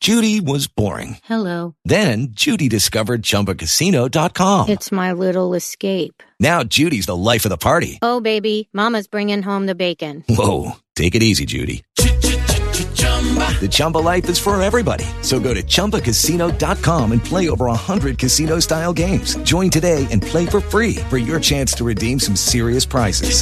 Judy was boring. Hello. Then Judy discovered ChumbaCasino.com. It's my little escape. Now Judy's the life of the party. Oh, baby, mama's bringing home the bacon. Whoa, take it easy, Judy. The Chumba life is for everybody. So go to ChumbaCasino.com and play over 100 casino-style games. Join today and play for free for your chance to redeem some serious prizes.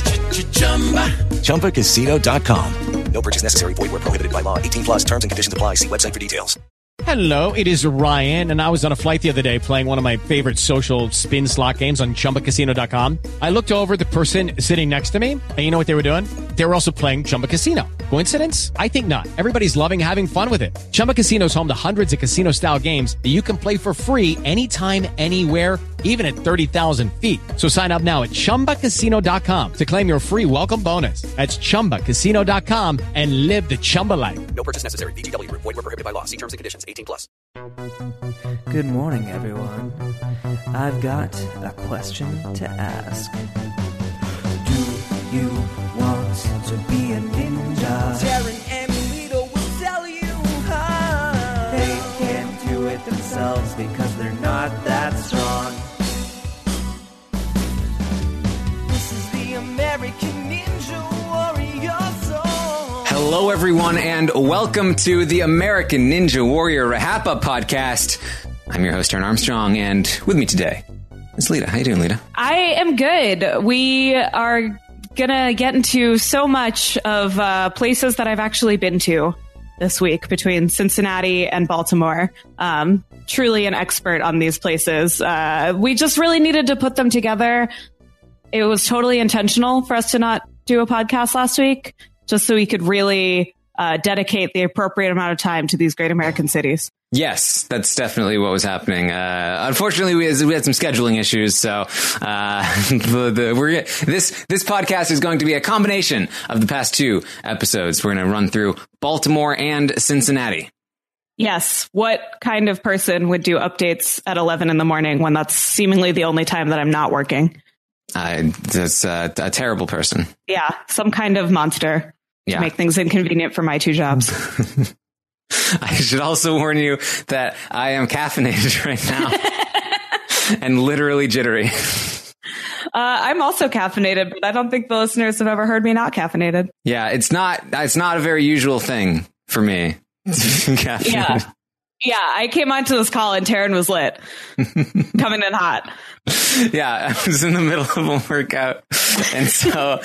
ChumbaCasino.com. No purchase necessary. Void where prohibited by law. 18 plus terms and conditions apply. See website for details. Hello, it is Ryan, and I was on a flight the other day playing one of my favorite social spin slot games on ChumbaCasino.com. I looked over at the person sitting next to me, and you know what they were doing? They were also playing Chumba Casino. Coincidence? I think not. Everybody's loving having fun with it. Chumba Casino is home to hundreds of casino-style games that you can play for free anytime, anywhere, even at 30,000 feet. So sign up now at ChumbaCasino.com to claim your free welcome bonus. That's ChumbaCasino.com and live the Chumba life. No purchase necessary. VGW. Void where prohibited by law. See terms and conditions. 18 plus. Good morning, everyone. I've got a question to ask. Do you want to be a ninja? Darren and Lito will tell you how. They can't do it themselves because they're not that strong. This is the American Ninja Warrior song. Hello, everyone, and welcome to the American Ninja Warrior Rahapa podcast. I'm your host, Aaron Armstrong, and with me today is Lita. How you doing, Lita? I am good. We are gonna get into so much of places that I've actually been to this week between Cincinnati and Baltimore. Truly an expert on these places. We just really needed to put them together. It was totally intentional for us to not do a podcast last week, just so we could really dedicate the appropriate amount of time to these great American cities. Yes, that's definitely what was happening. Unfortunately, we had some scheduling issues, so this podcast is going to be a combination of the past two episodes. We're going to run through Baltimore and Cincinnati. Yes. What kind of person would do updates at 11 in the morning when that's seemingly the only time that I'm not working? That's a terrible person. Yeah, some kind of monster to make things inconvenient for my two jobs. I should also warn you that I am caffeinated right now and literally jittery. I'm also caffeinated, but I don't think the listeners have ever heard me not caffeinated. Yeah, it's not a very usual thing for me. Yeah, I came onto this call and Taryn was lit, coming in hot. Yeah, I was in the middle of a workout, and so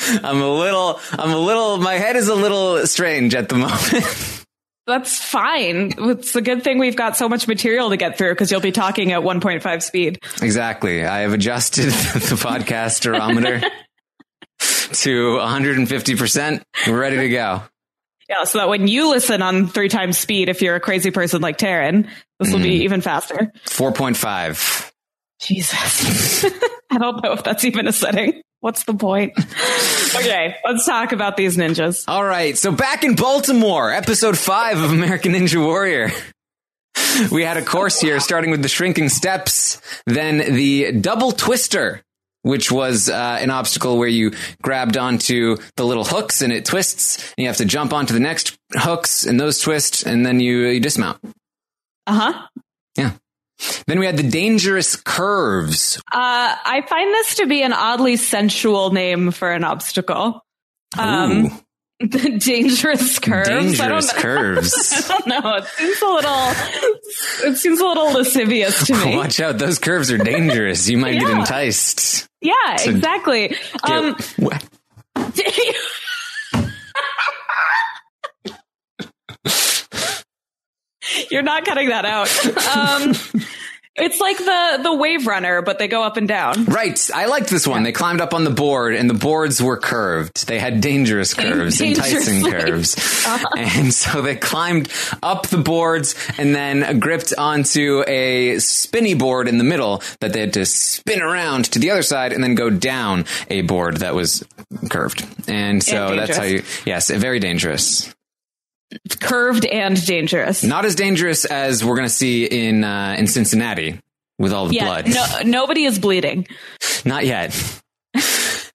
my head is a little strange at the moment. That's fine. It's a good thing we've got so much material to get through because you'll be talking at 1.5 speed. Exactly. I have adjusted the podcasterometer to 150%. We're ready to go. Yeah, so that when you listen on 3 times speed, if you're a crazy person like Taryn, this will be even faster. 4.5. Jesus. I don't know if that's even a setting. What's the point? Okay, let's talk about these ninjas. All right, so back in Baltimore, episode 5 of American Ninja Warrior. We had a course here starting with the shrinking steps, then the double twister, which was an obstacle where you grabbed onto the little hooks and it twists, and you have to jump onto the next hooks and those twist, and then you dismount. Uh-huh. Yeah. Then we had the dangerous curves. I find this to be an oddly sensual name for an obstacle. The dangerous curves. Dangerous curves. I don't know. It seems a little lascivious to me. Watch out. Those curves are dangerous. You might get enticed. Yeah, exactly. You're not cutting that out. It's like the Wave Runner, but they go up and down. Right. I liked this one. They climbed up on the board, and the boards were curved. They had dangerous curves, enticing curves. And so they climbed up the boards and then gripped onto a spinny board in the middle that they had to spin around to the other side and then go down a board that was curved. And so that's how you... Yes, very dangerous. Curved and dangerous. Not as dangerous as we're going to see in Cincinnati with all the blood. Nobody is bleeding. Not yet.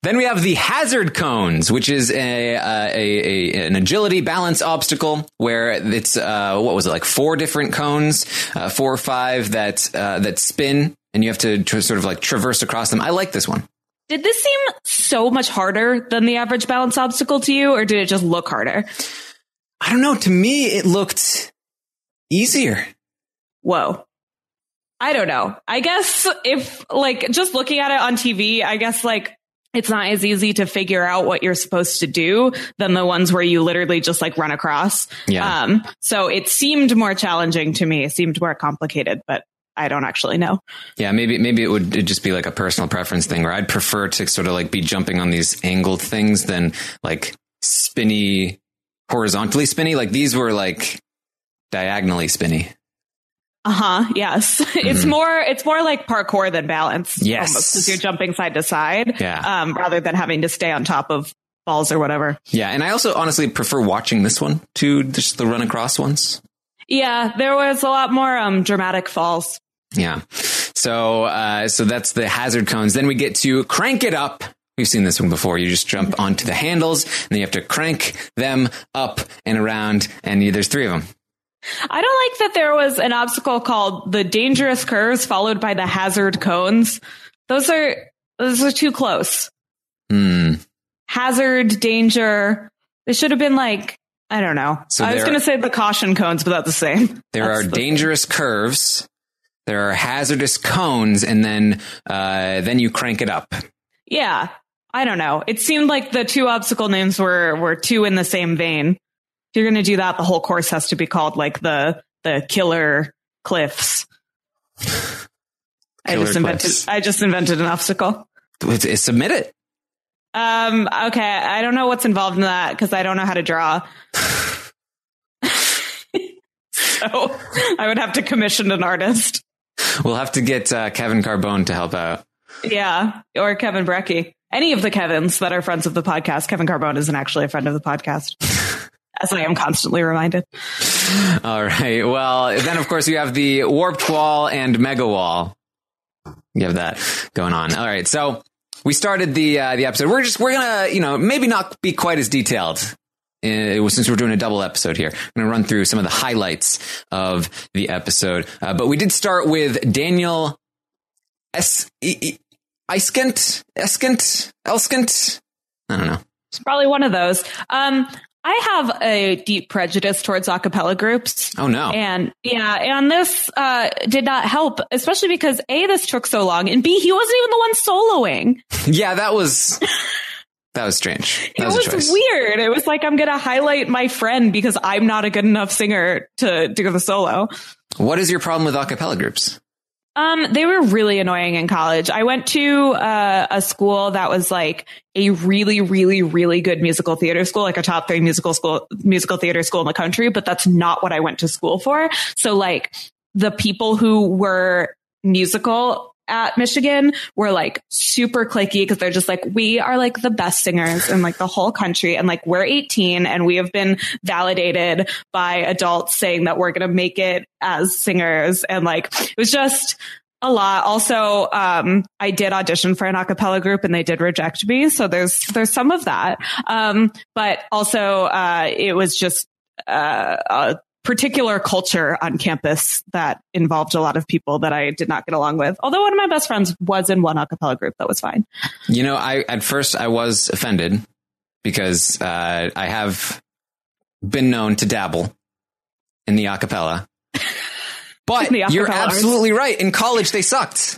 Then we have the hazard cones, which is an agility balance obstacle where it's what was it, like 4 different cones, 4 or 5 that spin, and you have to sort of like traverse across them. I like this one. Did this seem so much harder than the average balance obstacle to you, or did it just look harder? I don't know. To me, it looked easier. Whoa. I don't know. I guess if like just looking at it on TV, I guess like it's not as easy to figure out what you're supposed to do than the ones where you literally just like run across. Yeah. So it seemed more challenging to me. It seemed more complicated, but I don't actually know. Yeah, maybe it'd just be like a personal preference thing where I'd prefer to sort of like be jumping on these angled things than like spinny, horizontally spinny. Like these were like diagonally spinny. Yes. Mm-hmm. It's more like parkour than balance. Yes. Almost, because you're jumping side to side. Yeah. Rather than having to stay on top of balls or whatever. Yeah. And I also honestly prefer watching this one to just the run across ones. Yeah. There was a lot more dramatic falls. Yeah. So that's the hazard cones. Then we get to crank it up. We've seen this one before. You just jump onto the handles and then you have to crank them up and around. And there's 3 of them. I don't like that there was an obstacle called the dangerous curves followed by the hazard cones. Those are too close. Hazard, danger. They should have been like, I don't know. So I was going to say the caution cones, but that's the same. There are dangerous curves. There are hazardous cones, and then you crank it up. Yeah. I don't know. It seemed like the 2 obstacle names were 2 in the same vein. If you're going to do that, the whole course has to be called like the killer cliffs. I just invented an obstacle. Submit it. Okay. I don't know what's involved in that because I don't know how to draw. So I would have to commission an artist. We'll have to get Kevin Carbone to help out. Yeah. Or Kevin Brecky. Any of the Kevins that are friends of the podcast. Kevin Carbone isn't actually a friend of the podcast. As I am constantly reminded. All right. Well, then, of course, you have the warped wall and mega wall. You have that going on. All right. So we started the episode. We're going to, maybe not be quite as detailed since we're doing a double episode here. I'm going to run through some of the highlights of the episode. But we did start with Daniel Elskent. I don't know. It's probably one of those. I have a deep prejudice towards a cappella groups. Oh, no. And this did not help, especially because A, this took so long, and B, he wasn't even the one soloing. Yeah, that was strange. It was weird. It was like, I'm going to highlight my friend because I'm not a good enough singer to do the solo. What is your problem with a cappella groups? They were really annoying in college. I went to a school that was like a really, really, really good musical theater school, like a top 3 musical theater school in the country, but that's not what I went to school for. So like the people who were musical at Michigan were like super cliquey because they're just like, we are like the best singers in like the whole country. And like, we're 18 and we have been validated by adults saying that we're going to make it as singers. And like, it was just a lot. Also, I did audition for an a cappella group and they did reject me. So there's some of that. But also, it was just, a particular culture on campus that involved a lot of people that I did not get along with. Although one of my best friends was in one a cappella group that was fine. At first I was offended because I have been known to dabble in the a cappella. But you're absolutely right. In college, they sucked.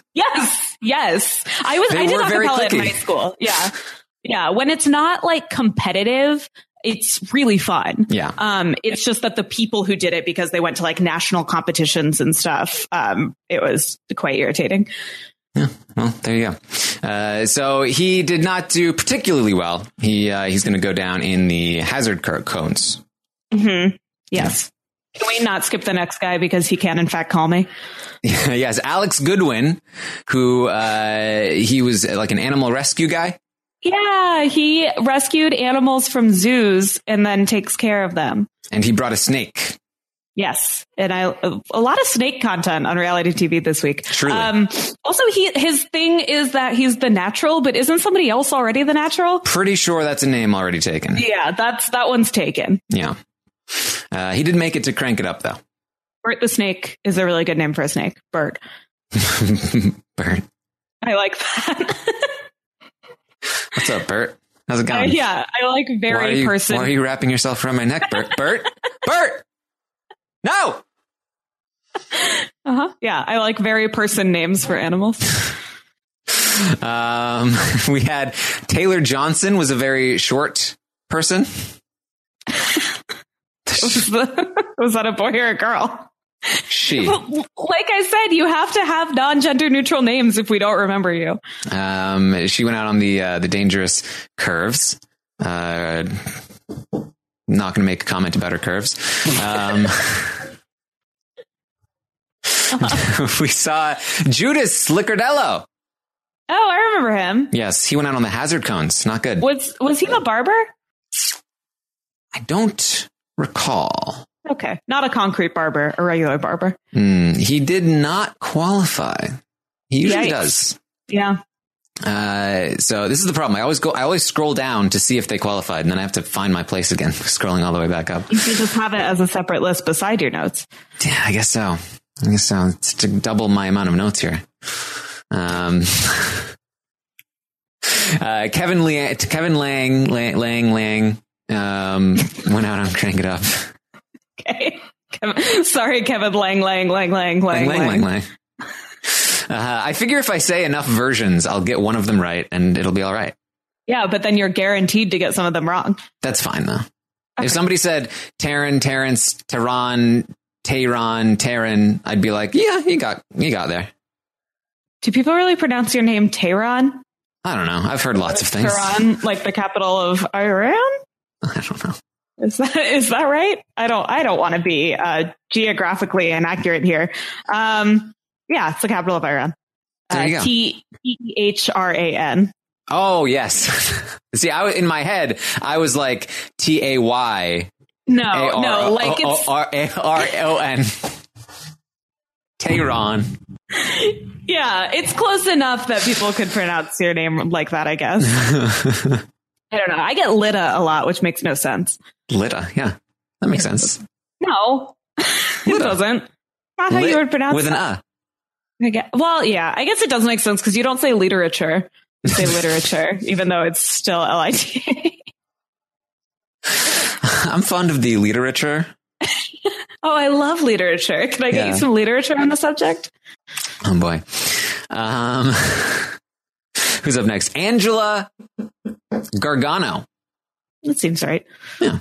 Yes. I did a cappella in high school. Yeah. Yeah. When it's not like competitive, it's really fun. Yeah. It's just that the people who did it because they went to like national competitions and stuff, it was quite irritating. Yeah. Well, there you go. So he did not do particularly well. He's going to go down in the hazard cones. Mm-hmm. Yes. Yeah. Can we not skip the next guy because he can in fact call me? Yes. Alex Goodwin, who, he was like an animal rescue guy. Yeah, he rescued animals from zoos and then takes care of them. And he brought a snake. Yes. And a lot of snake content on reality TV this week. Truly. Also, his thing is that he's the natural, but isn't somebody else already the natural? Pretty sure that's a name already taken. Yeah, that one's taken. Yeah. He did make it to Crank It Up, though. Bert the Snake is a really good name for a snake. Bert. Bert. I like that. What's up, Bert? How's it going? Yeah, I like very person. Why are you wrapping yourself around my neck, Bert? Bert? Bert! No! Yeah, I like very person names for animals. We had Taylor Johnson was a very short person. Was that a boy or a girl? She. Like I said, you have to have non-gender neutral names if we don't remember you. She went out on the dangerous curves. Not going to make a comment about her curves. We saw Judas Liccardello. Oh, I remember him. Yes, he went out on the hazard cones. Not good. Was he the barber? I don't recall. Okay, not a concrete barber, a regular barber. He did not qualify. He usually does. Yeah. So this is the problem. I always scroll down to see if they qualified, and then I have to find my place again, scrolling all the way back up. You should just have it as a separate list beside your notes. Yeah, I guess so. It's to double my amount of notes here. Kevin Lang went out on Crank It Up. Okay. Sorry, Kevin Lang. I figure if I say enough versions, I'll get one of them right, and it'll be all right. Yeah, but then you're guaranteed to get some of them wrong. That's fine, though. Okay. If somebody said Taryn, Terrence, Tehran, Taryn, I'd be like, yeah, you got there. Do people really pronounce your name Tehran? I don't know. I've heard lots of things. Tehran, like the capital of Iran? I don't know. Is that right? I don't want to be geographically inaccurate here. Yeah, it's the capital of Iran. There you go. Tehran. Oh, yes. See, in my head, I was like Tay. No, like it's Ron. Tehran. Yeah, it's close enough that people could pronounce your name like that, I guess. I don't know. I get Lita a lot, which makes no sense. Lita, yeah. That makes sense. No, it doesn't. Not how you would pronounce it. With an Well, yeah, I guess it does make sense because you don't say literature. You say literature, even though it's still LIT. I'm fond of the literature. Oh, I love literature. Can I get you some literature on the subject? Oh, boy. Who's up next? Angela Gargano. That seems right. Yeah.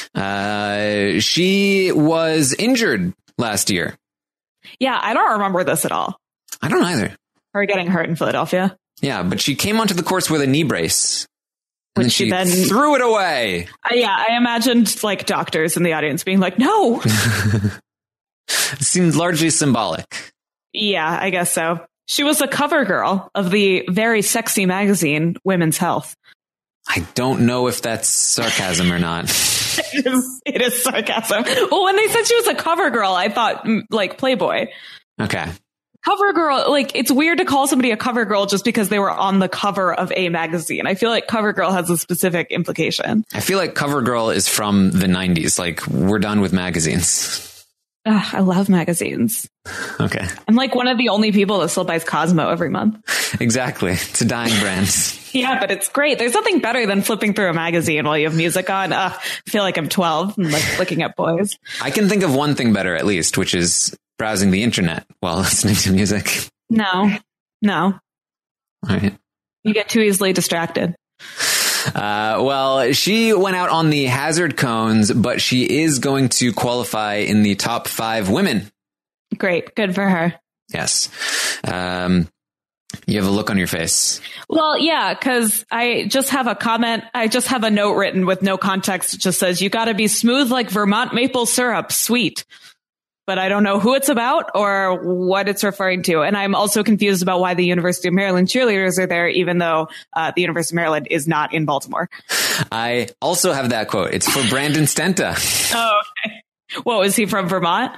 She was injured last year. Yeah, I don't remember this at all. I don't either. Her getting hurt in Philadelphia. Yeah, but she came onto the course with a knee brace. And Which she threw it away. Yeah, I imagined like doctors in the audience being like, no. It seemed largely symbolic. Yeah, I guess so. She was a cover girl of the very sexy magazine, Women's Health. I don't know if that's sarcasm or not. It is sarcasm. Well, when they said she was a cover girl, I thought like Playboy. Okay. Cover girl, like it's weird to call somebody a cover girl just because they were on the cover of a magazine. I feel like cover girl has a specific implication. I feel like cover girl is from the 90s. Like we're done with magazines. I love magazines. Okay. I'm like one of the only people that still buys Cosmo every month. Exactly. It's a dying brand. Yeah, but it's great. There's nothing better than flipping through a magazine while you have music on. I feel like I'm 12 and like looking at boys. I can think of one thing better, at least, which is browsing the internet while listening to music. No. All right. You get too easily distracted. Well, she went out on the hazard cones, but she is going to qualify in the top 5 women. Great. Good for her. Yes. You have a look on your face. Well, yeah, because I just have a comment. I just have a note written with no context. It just says, you got to be smooth like Vermont maple syrup, sweet. But I don't know who it's about or what it's referring to. And I'm also confused about why the University of Maryland cheerleaders are there, even though the University of Maryland is not in Baltimore. I also have that quote. It's for Brandon Stenta. Oh, okay. What, was he from Vermont?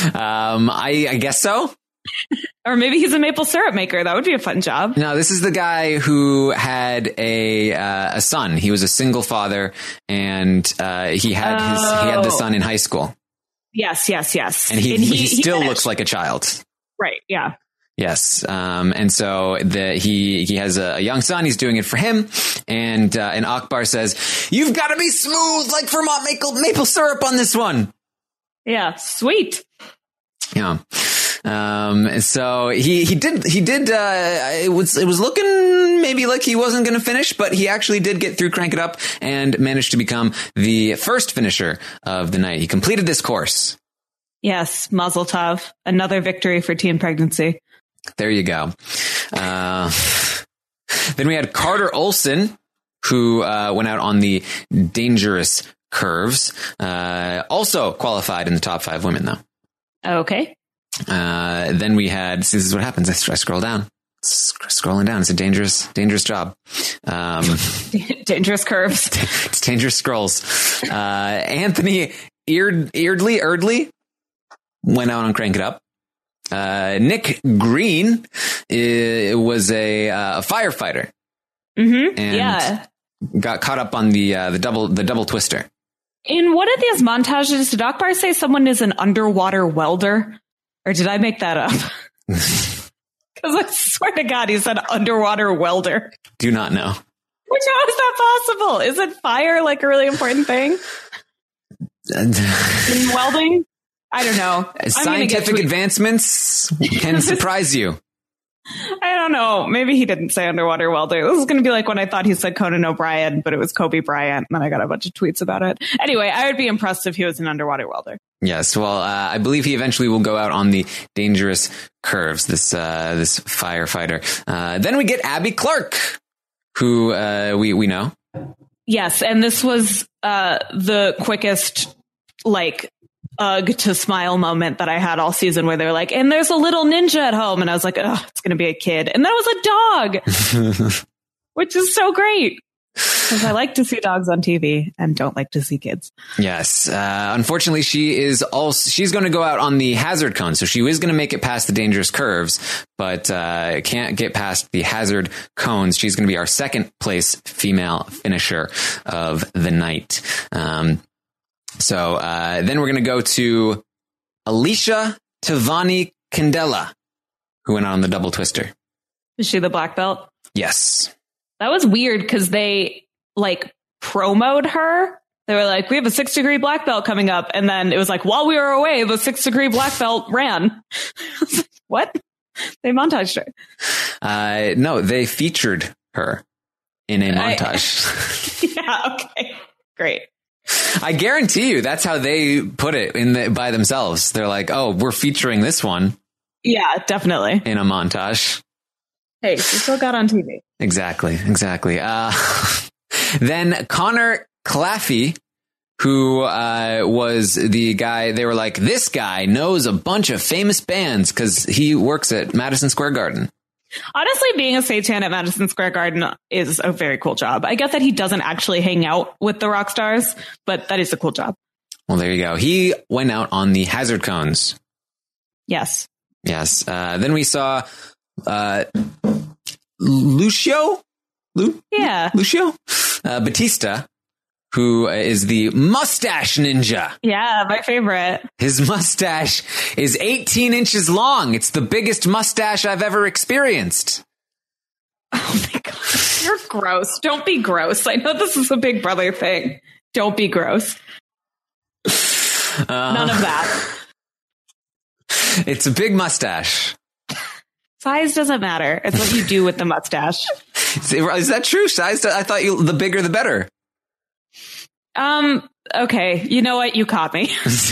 I guess so. Or maybe he's a maple syrup maker. That would be a fun job. No, this is the guy who had a son. He was a single father, and he had the son in high school. Yes. And he still looks like a child. Right. Yeah. Yes. And so he has a young son. He's doing it for him. And Akbar says, "You've got to be smooth like Vermont maple syrup on this one." Yeah. Sweet. Yeah. So he did, it was looking maybe like he wasn't going to finish, but he actually did get through Crank It Up and managed to become the first finisher of the night. He completed this course. Yes. Mazel tov. Another victory for teen pregnancy. There you go. Then we had Carter Olson, who went out on the dangerous curves. Also qualified in the top 5 women, though. Okay. Then we had, this is what happens. I scroll down, scrolling down. It's a dangerous job. Dangerous curves. It's dangerous scrolls. Anthony Eardley went out on Crank It Up. Nick Green was a firefighter. Mm-hmm. And got caught up on the double twister. In one of these montages, did Akbar say someone is an underwater welder? Or did I make that up? Because I swear to God, he said underwater welder. Do not know. Which, how is that possible? Isn't fire like a really important thing? In welding? I don't know. Scientific advancements can surprise you. I don't know. Maybe he didn't say underwater welder. This is going to be like when I thought he said Conan O'Brien, but it was Kobe Bryant. And then I got a bunch of tweets about it. Anyway, I would be impressed if he was an underwater welder. Yes. Well, I believe he eventually will go out on the dangerous curves, this firefighter. Then we get Abby Clark, who we know. Yes. And this was the quickest, like, ugh to smile moment that I had all season, where they were like, and there's a little ninja at home. And I was like, oh, it's going to be a kid. And that was a dog, which is so great. Because I like to see dogs on TV and don't like to see kids. Yes. Unfortunately, she's going to go out on the hazard cone. So she is going to make it past the dangerous curves, but can't get past the hazard cones. She's going to be our second place female finisher of the night. So then we're going to go to Alicia Tavani Candela, who went on the double twister. Is she the black belt? Yes. That was weird because they like promoted her. They were like, we have a 6-degree black belt coming up. And then it was like, while we were away, the 6-degree black belt ran. What? They montaged her. No, they featured her in a montage. Yeah. Okay. Great. I guarantee you that's how they put it by themselves. They're like, oh, we're featuring this one. Yeah, definitely. In a montage. Hey, she still got on TV. Exactly. Then Connor Claffey, who was the guy, they were like, this guy knows a bunch of famous bands because he works at Madison Square Garden. Honestly, being a stagehand at Madison Square Garden is a very cool job. I get that he doesn't actually hang out with the rock stars, but that is a cool job. Well, there you go. He went out on the hazard cones. Yes. Then we saw Lucio Batista, who is the mustache ninja. Yeah, my favorite. His mustache is 18 inches long. It's the biggest mustache I've ever experienced. Oh my God. You're gross. Don't be gross. I know this is a Big Brother thing. Don't be gross. None of that. It's a big mustache. Size doesn't matter. It's what you do with the mustache. Is that true? Size? I thought the bigger the better. Okay. You know what? You caught me.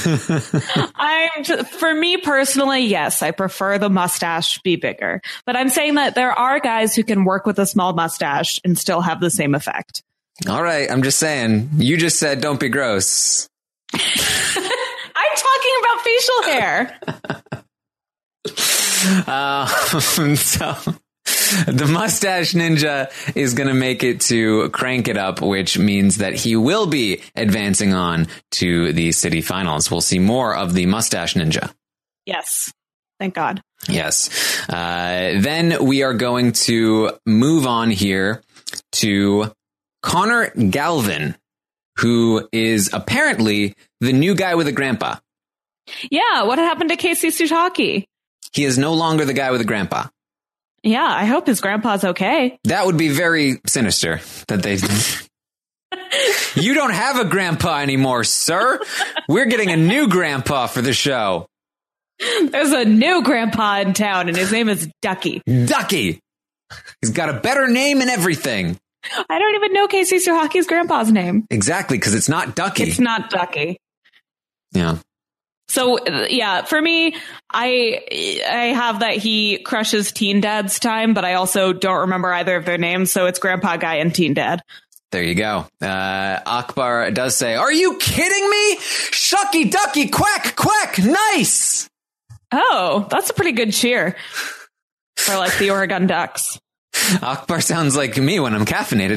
For me personally, yes, I prefer the mustache be bigger, but I'm saying that there are guys who can work with a small mustache and still have the same effect. All right. I'm just saying, you just said, don't be gross. I'm talking about facial hair. The Mustache Ninja is going to make it to Crank It Up, which means that he will be advancing on to the city finals. We'll see more of the Mustache Ninja. Yes. Thank God. Yes. Then we are going to move on here to Connor Galvin, who is apparently the new guy with a grandpa. Yeah. What happened to Casey Sutaki? He is no longer the guy with a grandpa. Yeah. I hope his grandpa's okay. That would be very sinister that they... You don't have a grandpa anymore, sir. We're getting a new grandpa for the show. There's a new grandpa in town, and his name is Ducky. Ducky. He's got a better name and everything. I don't even know Casey Suhaki's grandpa's name. Exactly, because it's not Ducky. It's not Ducky. Yeah. So, yeah, for me, I have that he crushes Teen Dad's time, but I also don't remember either of their names, so it's Grandpa Guy and Teen Dad. There you go. Akbar does say, "Are you kidding me? Shucky ducky quack quack, nice." Oh, that's a pretty good cheer for like the Oregon Ducks. Akbar sounds like me when I'm caffeinated.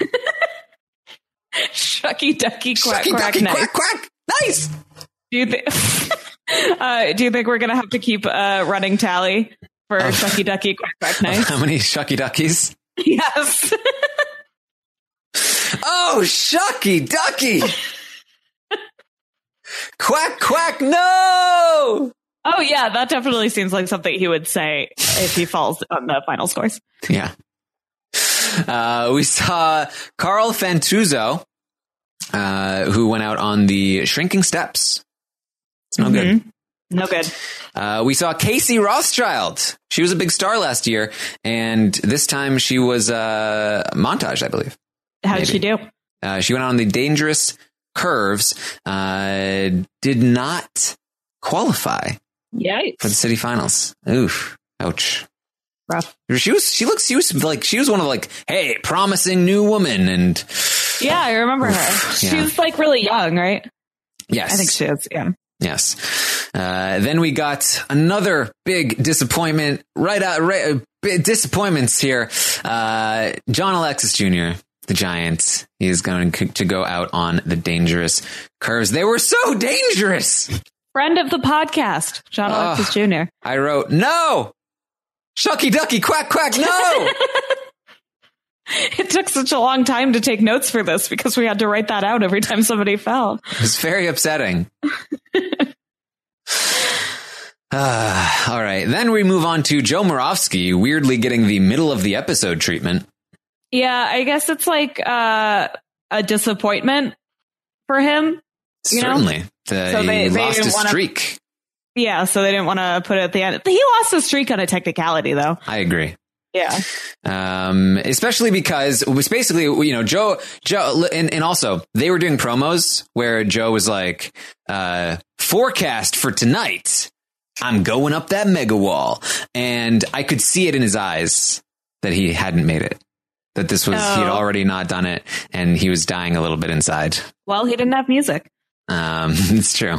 Shucky ducky quack Shucky quack, ducky nice. quack quack, nice. Do you think we're gonna have to keep a running tally for Shucky ducky quack quack, nice? How many shucky duckies? Yes. Oh, shucky ducky. Quack quack, no. Oh, yeah, that definitely seems like something he would say if he falls on the final scores. Yeah. We saw Carl Fantuzzo, who went out on the Shrinking Steps. It's no good. No good. We saw Casey Rothschild. She was a big star last year, and this time she was montage, I believe. How did she do? She went on the Dangerous Curves, did not qualify. Yikes. For the city finals. Oof. Ouch. Rough. She was one of like, hey, promising new woman. And yeah, I remember her. She's like really young, right? Yes. I think she is. Yeah. Yes. Then we got another big disappointment disappointments here. John Alexis Jr., the Giant, he is going to go out on the Dangerous Curves. They were so dangerous. Friend of the podcast, John Alexis Jr. I wrote, no! Shucky ducky quack quack, no! It took such a long time to take notes for this because we had to write that out every time somebody fell. It was very upsetting. All right. Then we move on to Joe Moravsky, weirdly getting the middle of the episode treatment. Yeah, I guess it's like a disappointment for him. Certainly. He lost his streak. Yeah, so they didn't want to put it at the end. He lost his streak on a technicality, though. I agree. Yeah. Especially because it was basically, Joe, and also they were doing promos where Joe was like, forecast for tonight, I'm going up that mega wall. And I could see it in his eyes that he hadn't made it. That this was, he had already not done it, and he was dying a little bit inside. Well, he didn't have music. It's true.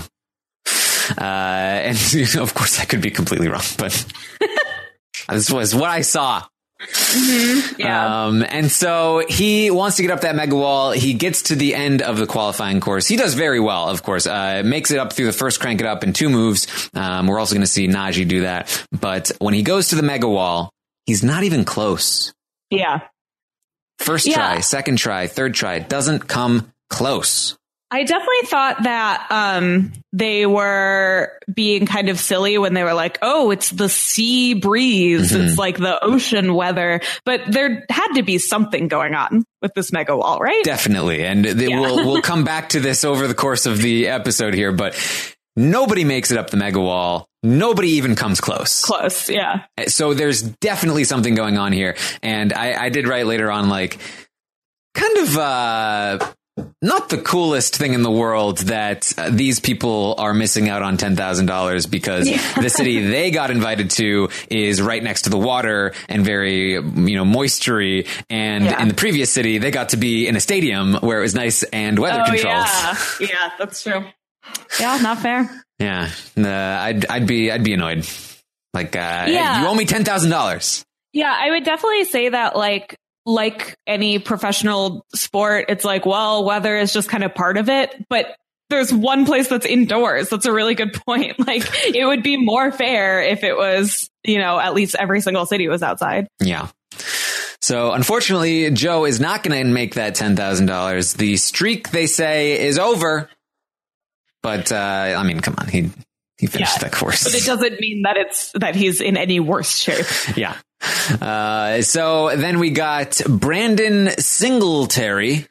And of course I could be completely wrong, but this was what I saw. Mm-hmm. Yeah. And so he wants to get up that mega wall. He gets to the end of the qualifying course. He does very well, of course. Makes it up through the first Crank It Up in 2 moves. We're also going to see Najee do that. But when he goes to the mega wall, he's not even close. Yeah. First try, second try, third try, doesn't come close. I definitely thought that they were being kind of silly when they were like, oh, it's the sea breeze. Mm-hmm. It's like the ocean weather. But there had to be something going on with this mega wall, right? Definitely. And we'll come back to this over the course of the episode here. But nobody makes it up the mega wall. Nobody even comes close. Close, yeah. So there's definitely something going on here. And I did write later on, like, kind of not the coolest thing in the world that these people are missing out on $10,000 because the city they got invited to is right next to the water and very, moistery. And in the previous city, they got to be in a stadium where it was nice and weather controlled. Yeah, that's true. Yeah, not fair. Yeah, I'd be annoyed. Like, hey, you owe me $10,000. Yeah, I would definitely say that like any professional sport, it's like, well, weather is just kind of part of it. But there's one place that's indoors. That's a really good point. Like, it would be more fair if it was, at least every single city was outside. Yeah. So unfortunately, Joe is not going to make that $10,000. The streak, they say, is over. But come on, he finished that course. But it doesn't mean that he's in any worse shape. Yeah. So then we got Brandon Singletary,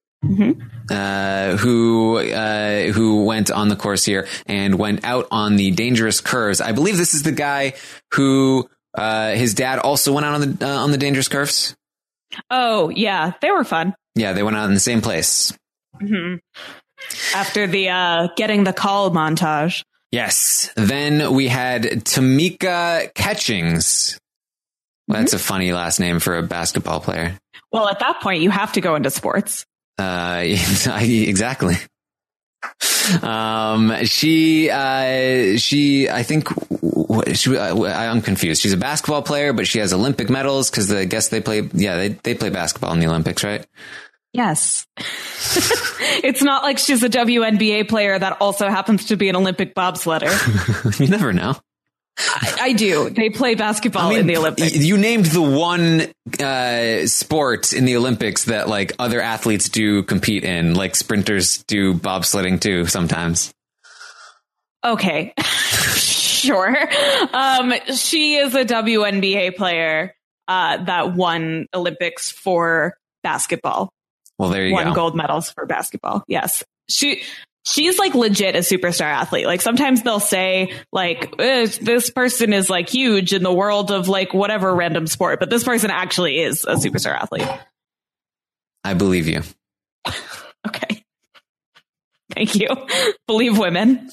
who went on the course here and went out on the dangerous curves. I believe this is the guy who his dad also went out on the dangerous curves. Oh yeah, they were fun. Yeah, they went out in the same place. Mm-hmm. After the getting the call montage. Yes. Then we had Tamika Catchings. Well, that's a funny last name for a basketball player. Well, at that point, you have to go into sports. Exactly. I'm confused. She's a basketball player, but she has Olympic medals because I guess they play basketball in the Olympics, right? Yes. It's not like she's a WNBA player that also happens to be an Olympic bobsledder. You never know. I do. They play basketball in the Olympics. You named the one sport in the Olympics that like other athletes do compete in, like sprinters do bobsledding too sometimes. Okay. Sure. She is a WNBA player that won Olympics for basketball. Well, there you go. Won gold medals for basketball. Yes. She's like legit a superstar athlete. Like sometimes they'll say like, this person is like huge in the world of like whatever random sport, but this person actually is a superstar athlete. I believe you. Okay. Thank you. Believe women.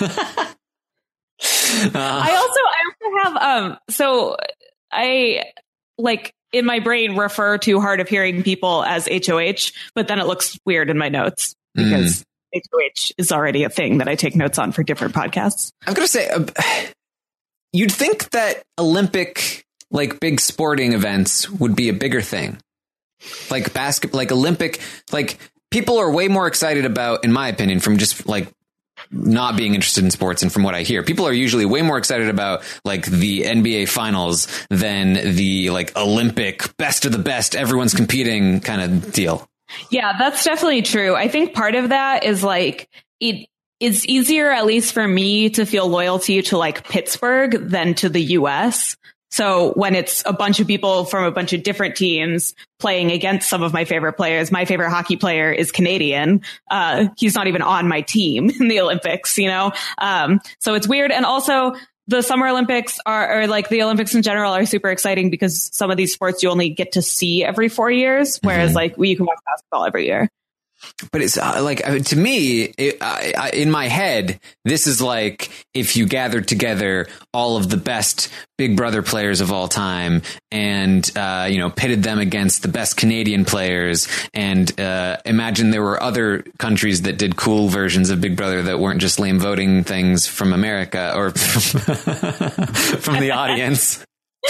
I also have, so I like in my brain refer to hard of hearing people as HOH, but then it looks weird in my notes because HOH is already a thing that I take notes on for different podcasts. I'm going to say, you'd think that Olympic, like big sporting events would be a bigger thing. Like basketball, like Olympic, like people are way more excited about, in my opinion, from just like not being interested in sports. And from what I hear, people are usually way more excited about like the NBA finals than the like Olympic best of the best, everyone's competing kind of deal. Yeah, that's definitely true. I think part of that is like it is easier, at least for me, to feel loyalty to like Pittsburgh than to the US. So when it's a bunch of people from a bunch of different teams playing against some of my favorite players, my favorite hockey player is Canadian. He's not even on my team in the Olympics, so it's weird. And also the Summer Olympics or like the Olympics in general are super exciting because some of these sports you only get to see every 4 years, whereas like you can watch basketball every year. But it's like, to me, in my head, this is like if you gathered together all of the best Big Brother players of all time and, pitted them against the best Canadian players and imagine there were other countries that did cool versions of Big Brother that weren't just lame voting things from America or from the audience.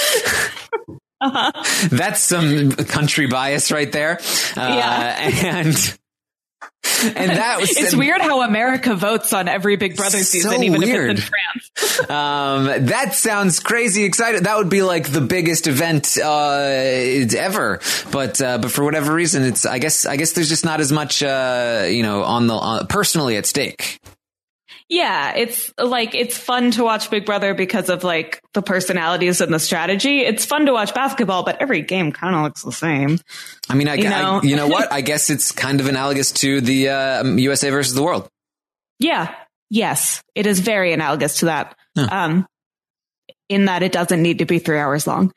That's some country bias right there. And that was it's weird how America votes on every Big Brother season, so even weird. If it's in France. That sounds crazy excited. That would be like the biggest event ever. But for whatever reason, it's I guess there's just not as much on personally at stake. Yeah, it's like it's fun to watch Big Brother because of like the personalities and the strategy. It's fun to watch basketball, but every game kind of looks the same. I mean, you know what? I guess it's kind of analogous to the USA versus the world. Yeah. Yes, it is very analogous to that. Huh. In that it doesn't need to be 3 hours long.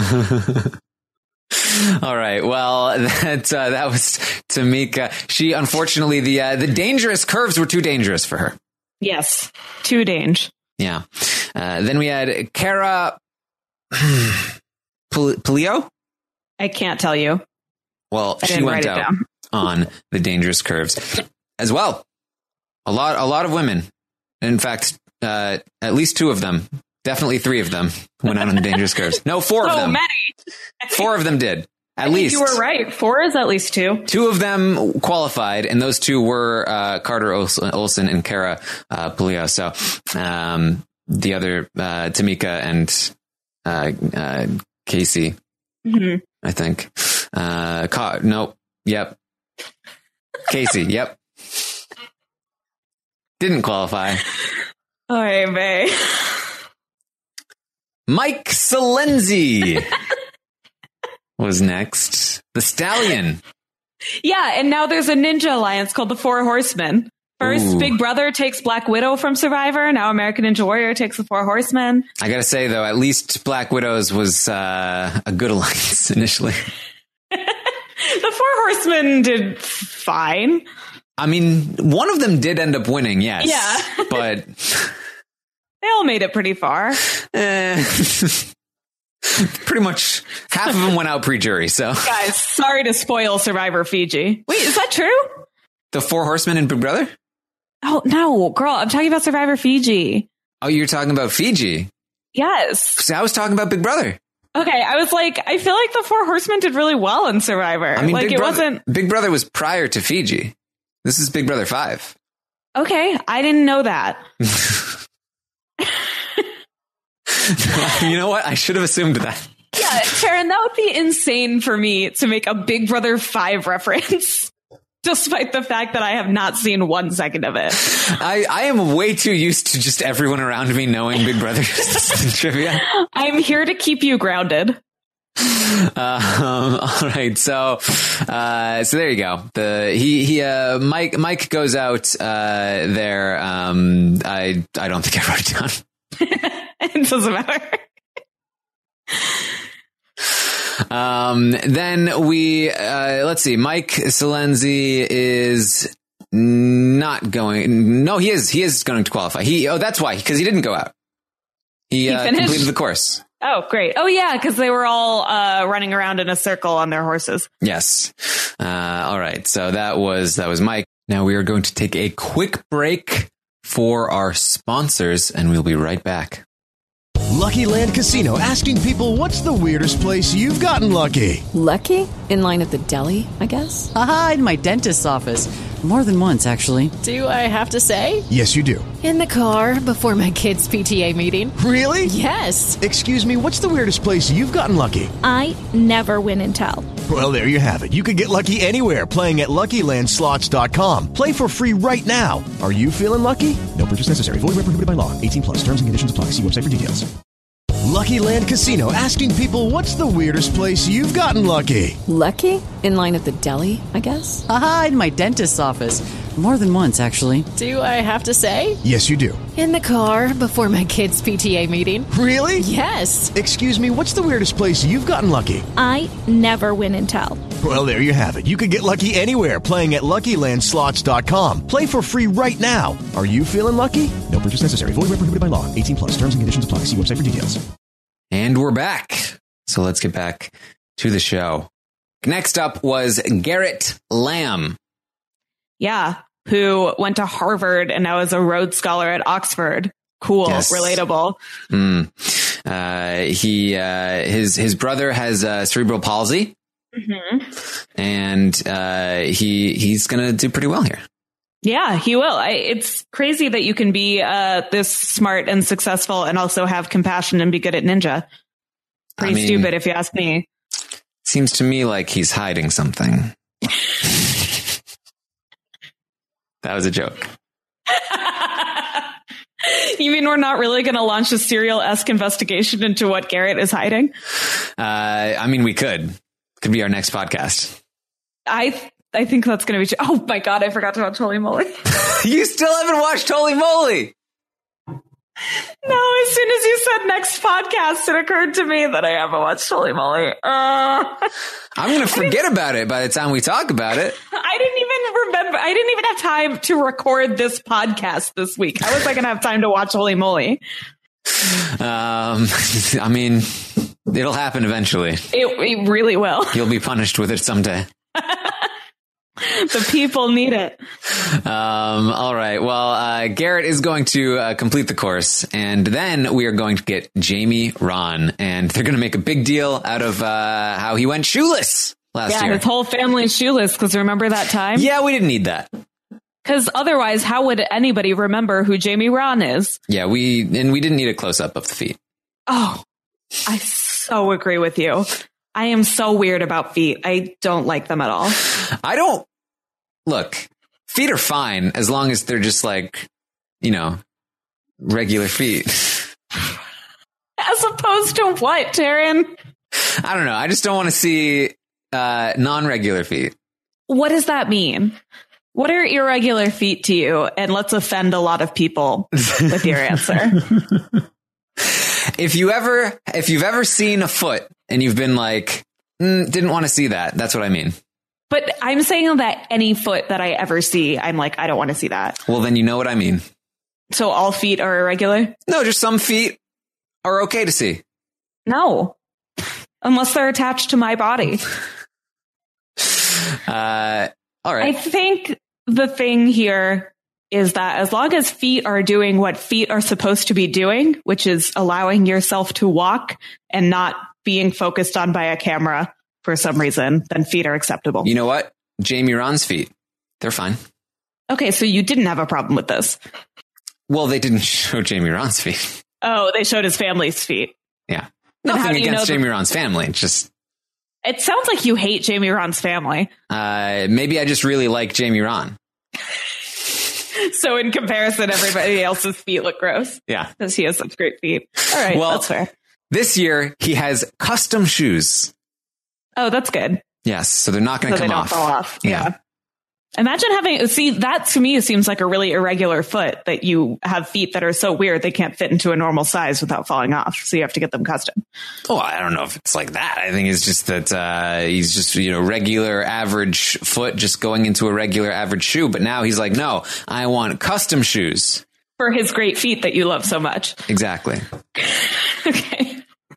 All right. Well, that was Tamika. She unfortunately the dangerous curves were too dangerous for her. Yes, too dangerous. Yeah. Then we had Kara Polio. I can't tell you. Well, she went out on the dangerous curves as well. A lot of women. In fact, at least two of them Definitely 3 of them went out on the dangerous curves. No, 4 of them. Many. 4 of them did. At least. You were right. 4 is at least 2. 2 of them qualified, and those 2 were Carter Olson and Kara Puleo. So the other Tamika and Casey, I think. Nope. Yep. Casey. Yep. Didn't qualify. All right, May. Mike Salenzi was next. The Stallion. Yeah, and now there's a ninja alliance called the Four Horsemen. First, Big Brother takes Black Widow from Survivor. Now American Ninja Warrior takes the Four Horsemen. I gotta say, though, at least Black Widow's was a good alliance initially. The Four Horsemen did fine. I mean, one of them did end up winning, yes. Yeah. But they all made it pretty far. Pretty much half of them went out pre-jury, so. Guys, sorry to spoil Survivor Fiji. Wait, is that true? The Four Horsemen in Big Brother? Oh, no, girl, I'm talking about Survivor Fiji. Oh, you're talking about Fiji? Yes. See, I was talking about Big Brother. Okay, I was like, I feel like the Four Horsemen did really well in Survivor. I mean, like, Big Brother was prior to Fiji. This is Big Brother 5. Okay, I didn't know that. You know what? I should have assumed that. Yeah, Sharon, that would be insane for me to make a Big Brother 5 reference, despite the fact that I have not seen 1 second of it. I am way too used to just everyone around me knowing Big Brother trivia. I'm here to keep you grounded. All right, so there you go. Mike goes out there. I don't think I wrote it down. It doesn't matter. Then we let's see. Mike Salenzi is not going. No, he is going to qualify. That's why, because he didn't go out. He completed the course. Oh, great. Oh, yeah, because they were all running around in a circle on their horses. Yes. All right. So that was Mike. Now we are going to take a quick break for our sponsors, and we'll be right back. Lucky Land Casino, asking people, what's the weirdest place you've gotten lucky? Lucky? In line at the deli, I guess? Aha, in my dentist's office. More than once, actually. Do I have to say? Yes, you do. In the car before my kids' PTA meeting. Really? Yes. Excuse me, what's the weirdest place you've gotten lucky? I never win and tell. Well, there you have it. You can get lucky anywhere, playing at LuckyLandSlots.com. Play for free right now. Are you feeling lucky? No purchase necessary. Void where prohibited by law. 18+. Terms and conditions apply. See website for details. Lucky Land Casino, asking people, what's the weirdest place you've gotten lucky? Lucky? In line at the deli, I guess? Aha, in my dentist's office. More than once, actually. Do I have to say? Yes, you do. In the car before my kids' PTA meeting. Really? Yes. Excuse me, what's the weirdest place you've gotten lucky? I never win and tell. Well, there you have it. You can get lucky anywhere, playing at LuckyLandSlots.com. Play for free right now. Are you feeling lucky? No purchase necessary. Void where prohibited by law. 18+. Terms and conditions apply. See website for details. And we're back. So let's get back to the show. Next up was Garrett Lamb. Yeah, who went to Harvard and now is a Rhodes Scholar at Oxford. Cool, yes. Relatable. His brother has cerebral palsy, and he's gonna do pretty well here. Yeah, he will. It's crazy that you can be this smart and successful and also have compassion and be good at ninja. Pretty stupid, if you ask me. Seems to me like he's hiding something. That was a joke. You mean we're not really going to launch a serial-esque investigation into what Garrett is hiding? We could. Could be our next podcast. I think that's going to be... Oh, my God, I forgot to watch Holy Moly. You still haven't watched Holy Moly? No, as soon as you said next podcast, it occurred to me that I haven't watched Holy Moly. I'm going to forget about it by the time we talk about it. I didn't even remember. I didn't even have time to record this podcast this week. How was I going to have time to watch Holy Moly? It'll happen eventually. It really will. You'll be punished with it someday. The people need it. All right. Well, Garrett is going to complete the course, and then we are going to get Jamie Ron, and they're going to make a big deal out of how he went shoeless last year. His whole family is shoeless, because remember that time? Yeah, we didn't need that. Because otherwise, how would anybody remember who Jamie Ron is? Yeah, we didn't need a close-up of the feet. Oh, I so agree with you. I am so weird about feet. I don't like them at all. I don't. Look, feet are fine as long as they're just like, regular feet. As opposed to what, Taryn? I don't know. I just don't want to see non-regular feet. What does that mean? What are irregular feet to you? And let's offend a lot of people with your answer. If you've ever seen a foot and you've been like, didn't want to see that. That's what I mean. But I'm saying that any foot that I ever see, I'm like, I don't want to see that. Well, then you know what I mean. So all feet are irregular? No, just some feet are okay to see. No. Unless they're attached to my body. All right. I think the thing here is that as long as feet are doing what feet are supposed to be doing, which is allowing yourself to walk and not being focused on by a camera for some reason, then feet are acceptable. You know what? Jamie Ron's feet, they're fine. Okay, so you didn't have a problem with this. Well, they didn't show Jamie Ron's feet. Oh, they showed his family's feet. Yeah. Then Nothing against Jamie Ron's family. Just. It sounds like you hate Jamie Ron's family. Maybe I just really like Jamie Ron. So in comparison, everybody else's feet look gross. Yeah. Because he has such great feet. All right, well, that's fair. This year, he has custom shoes. Oh, that's good. Yes, so they're not going to come off. They don't fall off. Yeah. Imagine that to me seems like a really irregular foot, that you have feet that are so weird they can't fit into a normal size without falling off. So you have to get them custom. Oh, I don't know if it's like that. I think it's just that he's just, regular average foot just going into a regular average shoe. But now he's like, no, I want custom shoes. For his great feet that you love so much. Exactly. Okay.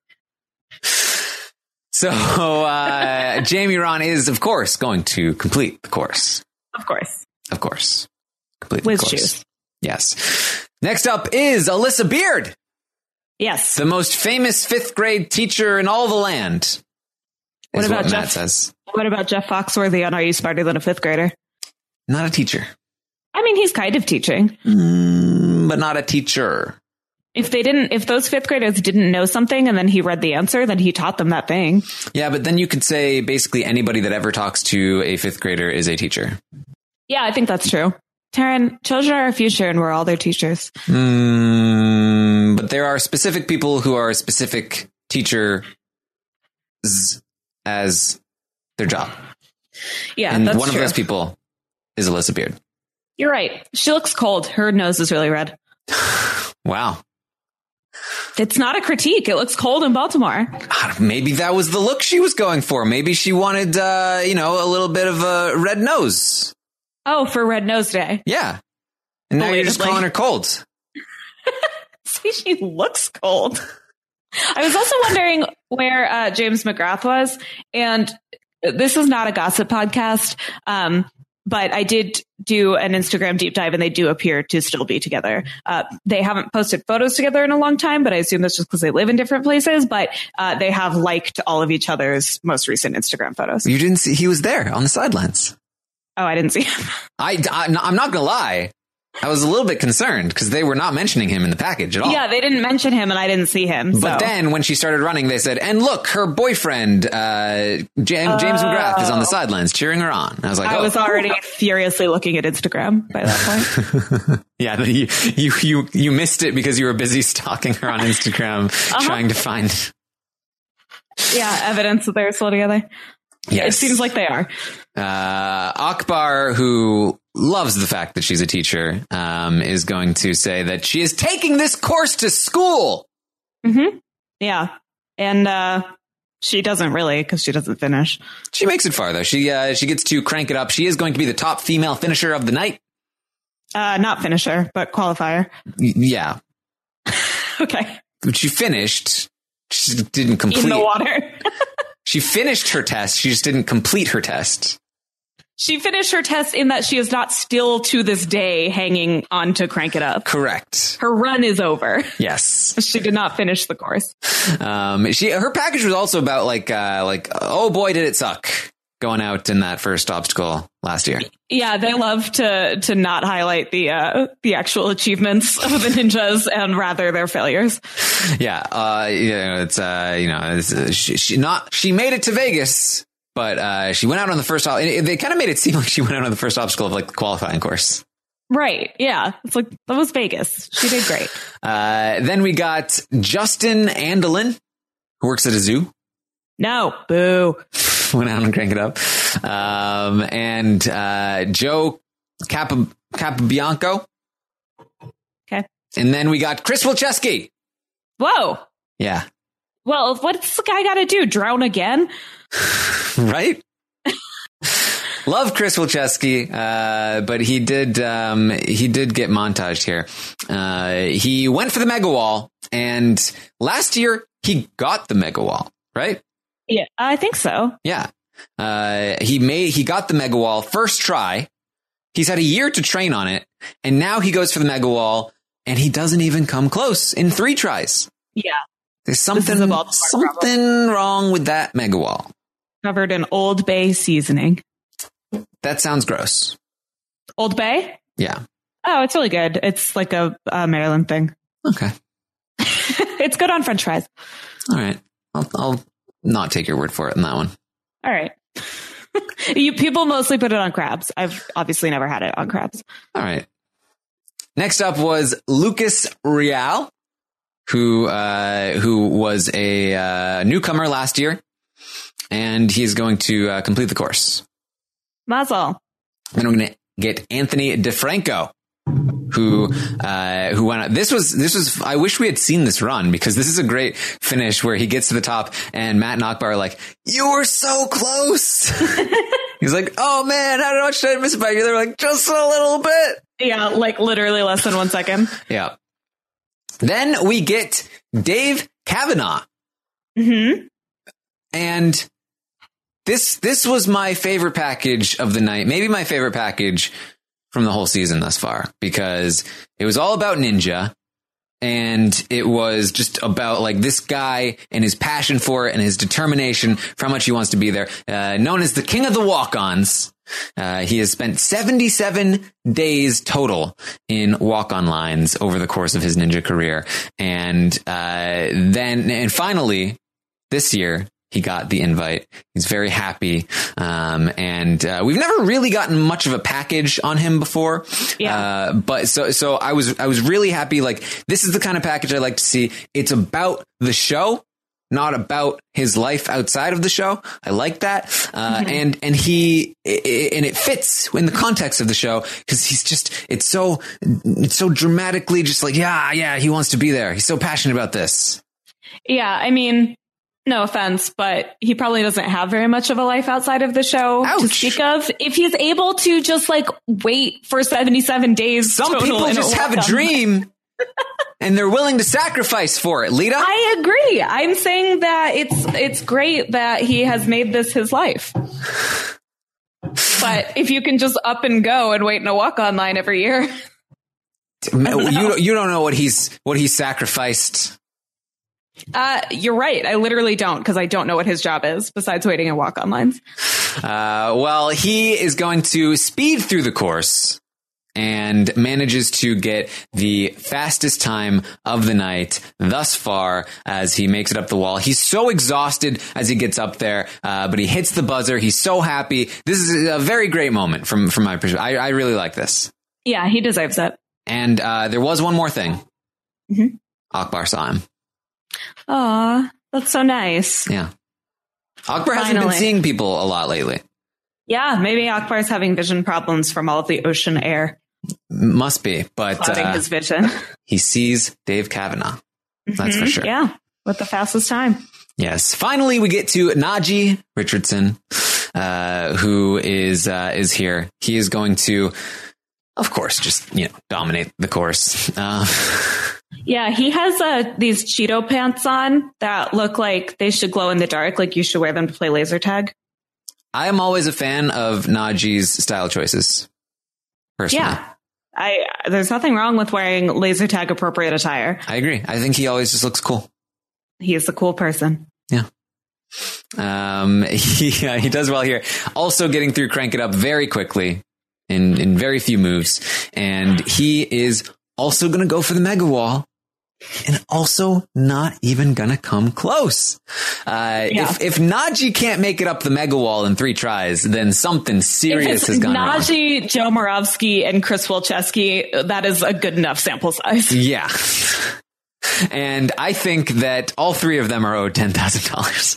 So Jamie Ron is, of course, going to complete the course. Of course. Complete With the course. shoes. Yes. Next up is Alyssa Beard. Yes. The most famous 5th grade teacher in all the land. What about Matt Jeff? Says. What about Jeff Foxworthy on Are You Smarter Than a 5th Grader? Not a teacher. I mean, he's kind of teaching. But not a teacher. If those 5th graders didn't know something and then he read the answer, then he taught them that thing. Yeah, but then you could say basically anybody that ever talks to a 5th grader is a teacher. Yeah, I think that's true. Taryn, children are our future and we're all their teachers. But there are specific people who are specific teachers as their job. Yeah, and that's one true. of those people is Alyssa Beard. You're right. She looks cold. Her nose is really red. Wow. It's not a critique. It looks cold in Baltimore. Maybe that was the look she was going for. Maybe she wanted, a little bit of a red nose. Oh, for Red Nose Day. Yeah. And now you're just calling her cold. See, she looks cold. I was also wondering where James McGrath was. And this is not a gossip podcast. But I did do an Instagram deep dive and they do appear to still be together. They haven't posted photos together in a long time, but I assume that's just because they live in different places. But they have liked all of each other's most recent Instagram photos. You didn't see, he was there on the sidelines. Oh, I didn't see him. I'm not going to lie. I was a little bit concerned because they were not mentioning him in the package at all. Yeah, they didn't mention him and I didn't see him. But then when she started running, they said, and look, her boyfriend, James McGrath, is on the sidelines cheering her on. I was like, I was already furiously looking at Instagram by that point. Yeah, you missed it because you were busy stalking her on Instagram, trying to find. Yeah, evidence that they're still together. Yes. It seems like they are. Akbar, who loves the fact that she's a teacher, is going to say that she is taking this course to school. Mm-hmm. Yeah. And she doesn't really, because she doesn't finish. She makes it far, though. She gets to crank it up. She is going to be the top female finisher of the night. Not finisher, but qualifier. Yeah. Okay. She finished. She didn't complete. In the water. She finished her test. She just didn't complete her test. She finished her test in that she is not still to this day hanging on to Crank It Up. Correct. Her run is over. Yes. She did not finish the course. Her package was also about like, oh boy, did it suck going out in that first obstacle last year. Yeah, they love to not highlight the actual achievements of the ninjas and rather their failures. Yeah, she made it to Vegas, but she went out on the first. They kind of made it seem like she went out on the first obstacle of like the qualifying course. Right. Yeah, it's like that was Vegas. She did great. Then we got Justin Andelin, who works at a zoo. No, boo. Went out and Crank It Up. And Joe Capobianco. Okay. And then we got Chris Wilczewski. Whoa. Yeah. Well, what's the guy got to do? Drown again? Right? Love Chris Wilczewski, but he did get montaged here. He went for the Mega Wall, and last year he got the Mega Wall, right? Yeah, I think so. Yeah. He got the Mega Wall first try. He's had a year to train on it, and now he goes for the Mega Wall, and he doesn't even come close in 3 tries. Yeah. There's something wrong with that Mega Wall. Covered in Old Bay seasoning. That sounds gross. Old Bay? Yeah. Oh, it's really good. It's like a Maryland thing. Okay. It's good on French fries. All right. I'll not take your word for it in that one. All right. People mostly put it on crabs. I've obviously never had it on crabs. All right. Next up was Lucas Real, who was a newcomer last year, and he's going to complete the course. Mazel. Then we're going to get Anthony DeFranco, who went out. This was, I wish we had seen this run, because this is a great finish where he gets to the top and Matt and Akbar are like, you were so close. He's like, oh man, how much did I miss by you? They're like, just a little bit. Yeah, like literally less than 1 second. Yeah. Then we get Dave Kavanaugh. Mm-hmm. And this was my favorite package of the night. Maybe my favorite package from the whole season thus far, because it was all about Ninja, and it was just about like this guy and his passion for it and his determination for how much he wants to be there. Known as the King of the Walk-Ons. He has spent 77 days total in walk-on lines over the course of his ninja career. And finally this year, he got the invite. He's very happy. And we've never really gotten much of a package on him before. Yeah. But so I was really happy. Like, this is the kind of package I like to see. It's about the show, not about his life outside of the show. I like that. And it fits in the context of the show, because he's just, it's so dramatically just like, yeah, he wants to be there. He's so passionate about this. Yeah. I mean, no offense, but he probably doesn't have very much of a life outside of the show to speak of. If he's able to just like wait for 77 days. Some people just have a dream and they're willing to sacrifice for it. Lita? I agree. I'm saying that it's great that he has made this his life. But if you can just up and go and wait in a walk-on line every year. You don't know what he's sacrificed. You're right. I literally don't, because I don't know what his job is besides waiting in walk-on lines. Well, he is going to speed through the course and manages to get the fastest time of the night thus far as he makes it up the wall. He's so exhausted as he gets up there, but he hits the buzzer. He's so happy. This is a very great moment from my perspective. I really like this. Yeah, he deserves it. And there was one more thing. Mm-hmm. Akbar saw him. Aw, that's so nice. Yeah. Akbar hasn't been seeing people a lot lately. Yeah, maybe Akbar's having vision problems from all of the ocean air. Must be, but clouding his vision. He sees Dave Kavanaugh. That's for sure. Yeah, with the fastest time. Yes. Finally, we get to Najee Richardson, who is here. He is going to, of course, just dominate the course. Yeah, he has these Cheeto pants on that look like they should glow in the dark, like you should wear them to play laser tag. I am always a fan of Najee's style choices. Personally. Yeah. There's nothing wrong with wearing laser tag appropriate attire. I agree. I think he always just looks cool. He's a cool person. Yeah. He does well here. Also getting through Crank It Up very quickly in very few moves. And he is also going to go for the Mega Wall. And also not even gonna come close. If Najee can't make it up the Mega Wall in 3 tries, then something serious has gone wrong. Najee, Joe Moravsky, and Chris Wilczewski, that is a good enough sample size. Yeah. And I think that all 3 of them are owed $10,000.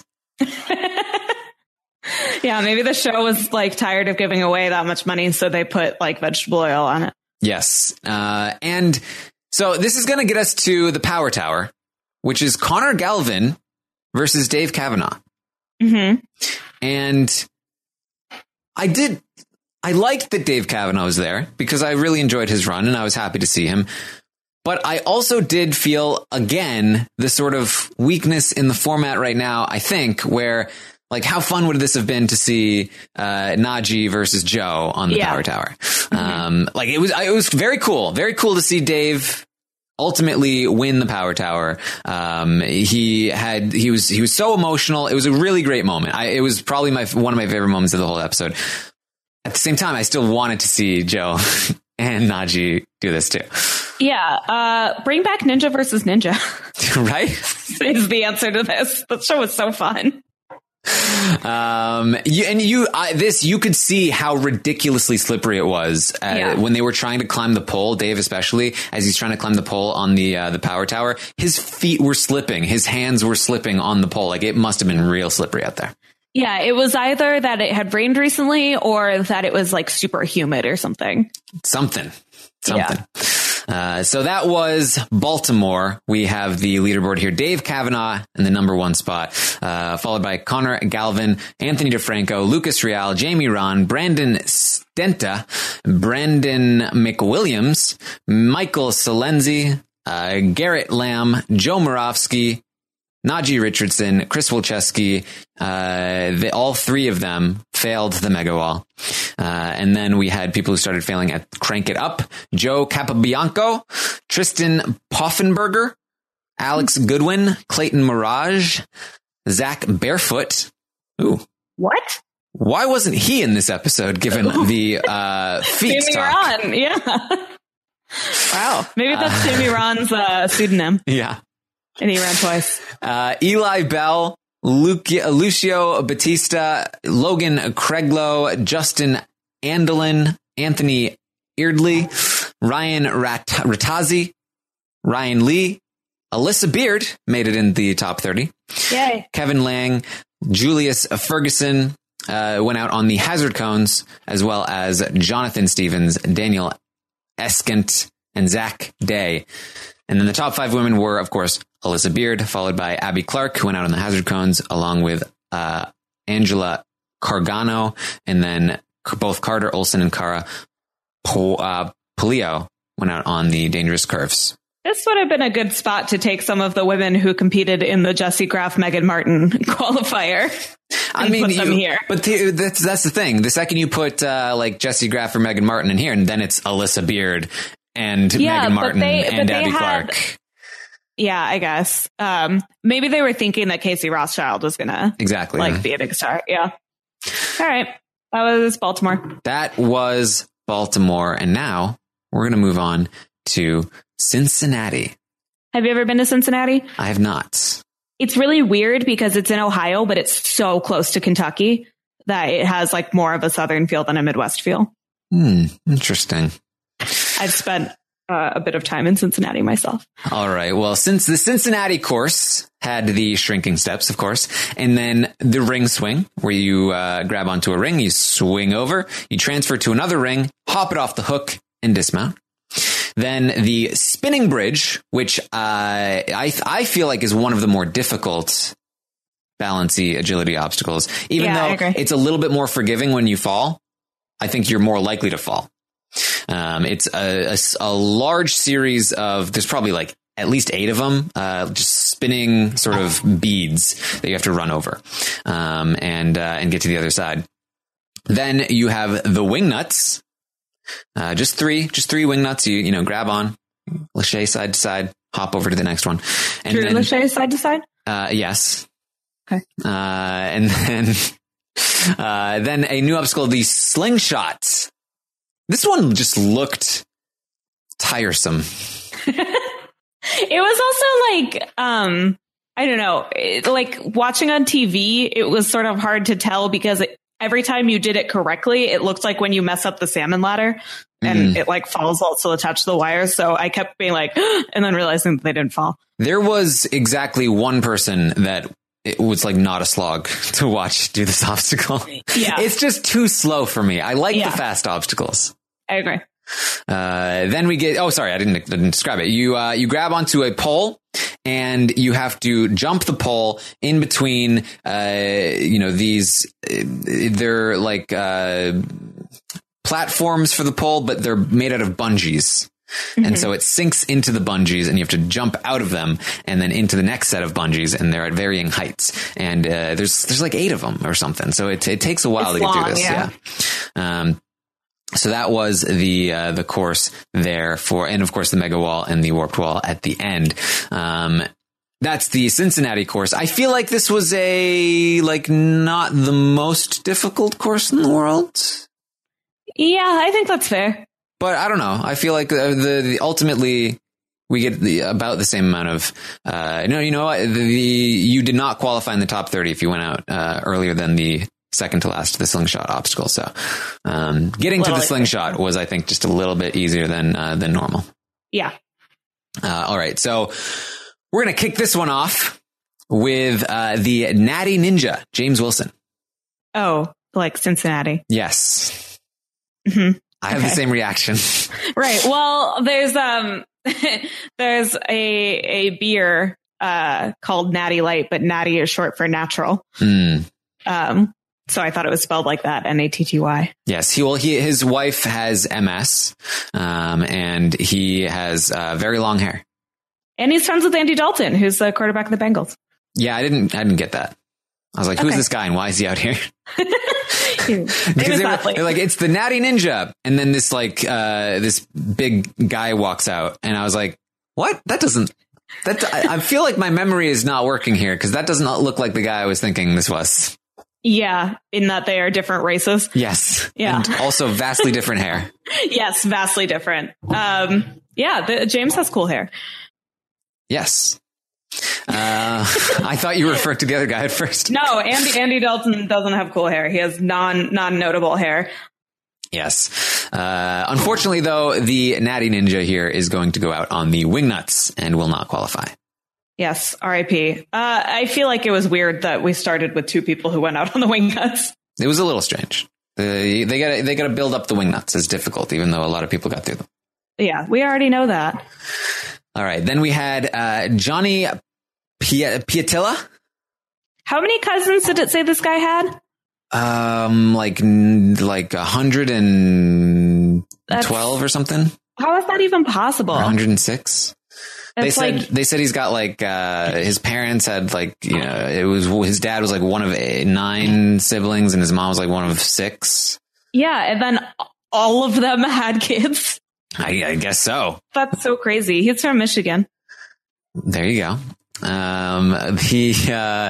Yeah, maybe the show was like tired of giving away that much money, so they put like vegetable oil on it. Yes. And so this is going to get us to the Power Tower, which is Connor Galvin versus Dave Kavanaugh. Mm-hmm. And I liked that Dave Kavanaugh was there because I really enjoyed his run and I was happy to see him. But I also did feel, again, the sort of weakness in the format right now, I think, where like, how fun would this have been to see Najee versus Joe on the Power Tower? Like it was very cool to see Dave ultimately win the Power Tower. He was so emotional. It was a really great moment. It was probably one of my favorite moments of the whole episode. At the same time, I still wanted to see Joe and Najee do this too. Yeah. Bring back Ninja versus Ninja. Right? Is the answer to this. The show was so fun. You could see how ridiculously slippery it was when they were trying to climb the pole. Dave, especially as he's trying to climb the pole on the Power Tower, his feet were slipping, his hands were slipping on the pole. Like it must have been real slippery out there. Yeah, it was either that it had rained recently or that it was like super humid or something. Something. So that was Baltimore. We have the leaderboard here. Dave Kavanaugh in the number 1 spot, followed by Connor Galvin, Anthony DeFranco, Lucas Real, Jamie Ron, Brandon Stenta, Brandon McWilliams, Michael Salenzi, Garrett Lamb, Joe Moravsky, Najee Richardson, Chris Wilczewski, all 3 of them failed the Mega Wall. And then we had people who started failing at Crank It Up. Joe Capobianco, Tristan Poffenberger, Alex Goodwin, Clayton Mirage, Zach Barefoot. Ooh. What? Why wasn't he in this episode given the feet Jamie talk? Ron, yeah. Wow. Maybe that's Jamie Ron's pseudonym. Yeah. And he ran twice. Eli Bell, Lucio Batista, Logan Craiglow, Justin Andelin, Anthony Eardley, Ryan Rattazzi, Ryan Lee, Alyssa Beard made it in the top 30. Yay. Kevin Lang, Julius Ferguson went out on the hazard cones, as well as Jonathan Stevens, Daniel Eskent, and Zach Day. And then the top 5 women were, of course, Alyssa Beard, followed by Abby Clark, who went out on the hazard cones, along with Angela Cargano, and then both Carter Olsen and Cara Polio went out on the dangerous curves. This would have been a good spot to take some of the women who competed in the Jesse Graff, Megan Martin qualifier. I mean, put them here. But that's the thing. The second you put like Jesse Graff or Megan Martin in here, and then it's Alyssa Beard and Megan Martin and Abby Clark. Yeah, I guess. Maybe they were thinking that Casey Rothschild was gonna be a big star. Yeah. All right. That was Baltimore. That was Baltimore, and now we're gonna move on to Cincinnati. Have you ever been to Cincinnati? I have not. It's really weird because it's in Ohio, but it's so close to Kentucky that it has like more of a Southern feel than a Midwest feel. Interesting. I've spent a bit of time in Cincinnati myself. All right. Well, since the Cincinnati course had the shrinking steps, of course, and then the ring swing where you grab onto a ring, you swing over, you transfer to another ring, hop it off the hook and dismount. Then the spinning bridge, which I feel like is one of the more difficult balancy agility obstacles, even though it's a little bit more forgiving when you fall. I think you're more likely to fall. It's a large series of, there's probably like at least 8 of them, just spinning sort of beads that you have to run over, and get to the other side. Then you have the wing nuts. Just three wing nuts. You grab on, lâché side to side, hop over to the next one. And then lâché side to side? Yes. Okay. And then a new obstacle, the slingshot. This one just looked tiresome. It was also like, I don't know, like watching on TV, it was sort of hard to tell because every time you did it correctly, it looked like when you mess up the salmon ladder and it like falls also attached to the wires. So I kept being like, and then realizing that they didn't fall. There was exactly one person that it was like not a slog to watch do this obstacle. Yeah. It's just too slow for me. I like the fast obstacles. I agree. Then we get, I didn't describe it. You grab onto a pole and you have to jump the pole in between, these, they're like, platforms for the pole, but they're made out of bungees. Mm-hmm. And so it sinks into the bungees and you have to jump out of them and then into the next set of bungees, and they're at varying heights. And, there's like 8 of them or something. So it takes a while to get through this. Yeah. So that was the course there and of course the mega wall and the warped wall at the end. That's the Cincinnati course. I feel like this was not the most difficult course in the world. Yeah, I think that's fair. But I don't know. I feel like the ultimately we get about the same amount of, you did not qualify in the top 30 if you went out earlier than the second to last, the slingshot obstacle. So getting to the slingshot was, I think, just a little bit easier than normal. Yeah. All right. So we're going to kick this one off with the Natty Ninja, James Wilson. Oh, like Cincinnati. Yes. Mm-hmm. I have the same reaction. Right. Well, there's a beer called Natty Light, but Natty is short for natural. So I thought it was spelled like that, Natty. Yes. His wife has MS, and he has very long hair. And he's friends with Andy Dalton, who's the quarterback of the Bengals. Yeah, I didn't get that. I was like, who's this guy and why is he out here? Because they're like, it's the Natty Ninja. And then this this big guy walks out and I was like, what? I feel like my memory is not working here because that doesn't look like the guy I was thinking this was. Yeah, in that they are different races. Yes. Yeah. And also vastly different hair. Yes, vastly different. James has cool hair. Yes. I thought you referred to the other guy at first. No, Andy Dalton doesn't have cool hair. He has non-notable hair. Yes. Unfortunately, though, the Natty Ninja here is going to go out on the wingnuts and will not qualify. Yes, RIP. I feel like it was weird that we started with 2 people who went out on the wingnuts. It was a little strange. They got to build up the wingnuts as difficult, even though a lot of people got through them. Yeah, we already know that. All right. Then we had Johnny Piatilla. How many cousins did it say this guy had? Like 112 or something. How is that even possible? 106. They said he's got his parents had his dad was like one of 9 siblings and his mom was like one of 6. Yeah. And then all of them had kids. I guess so. That's so crazy. He's from Michigan. There you go. This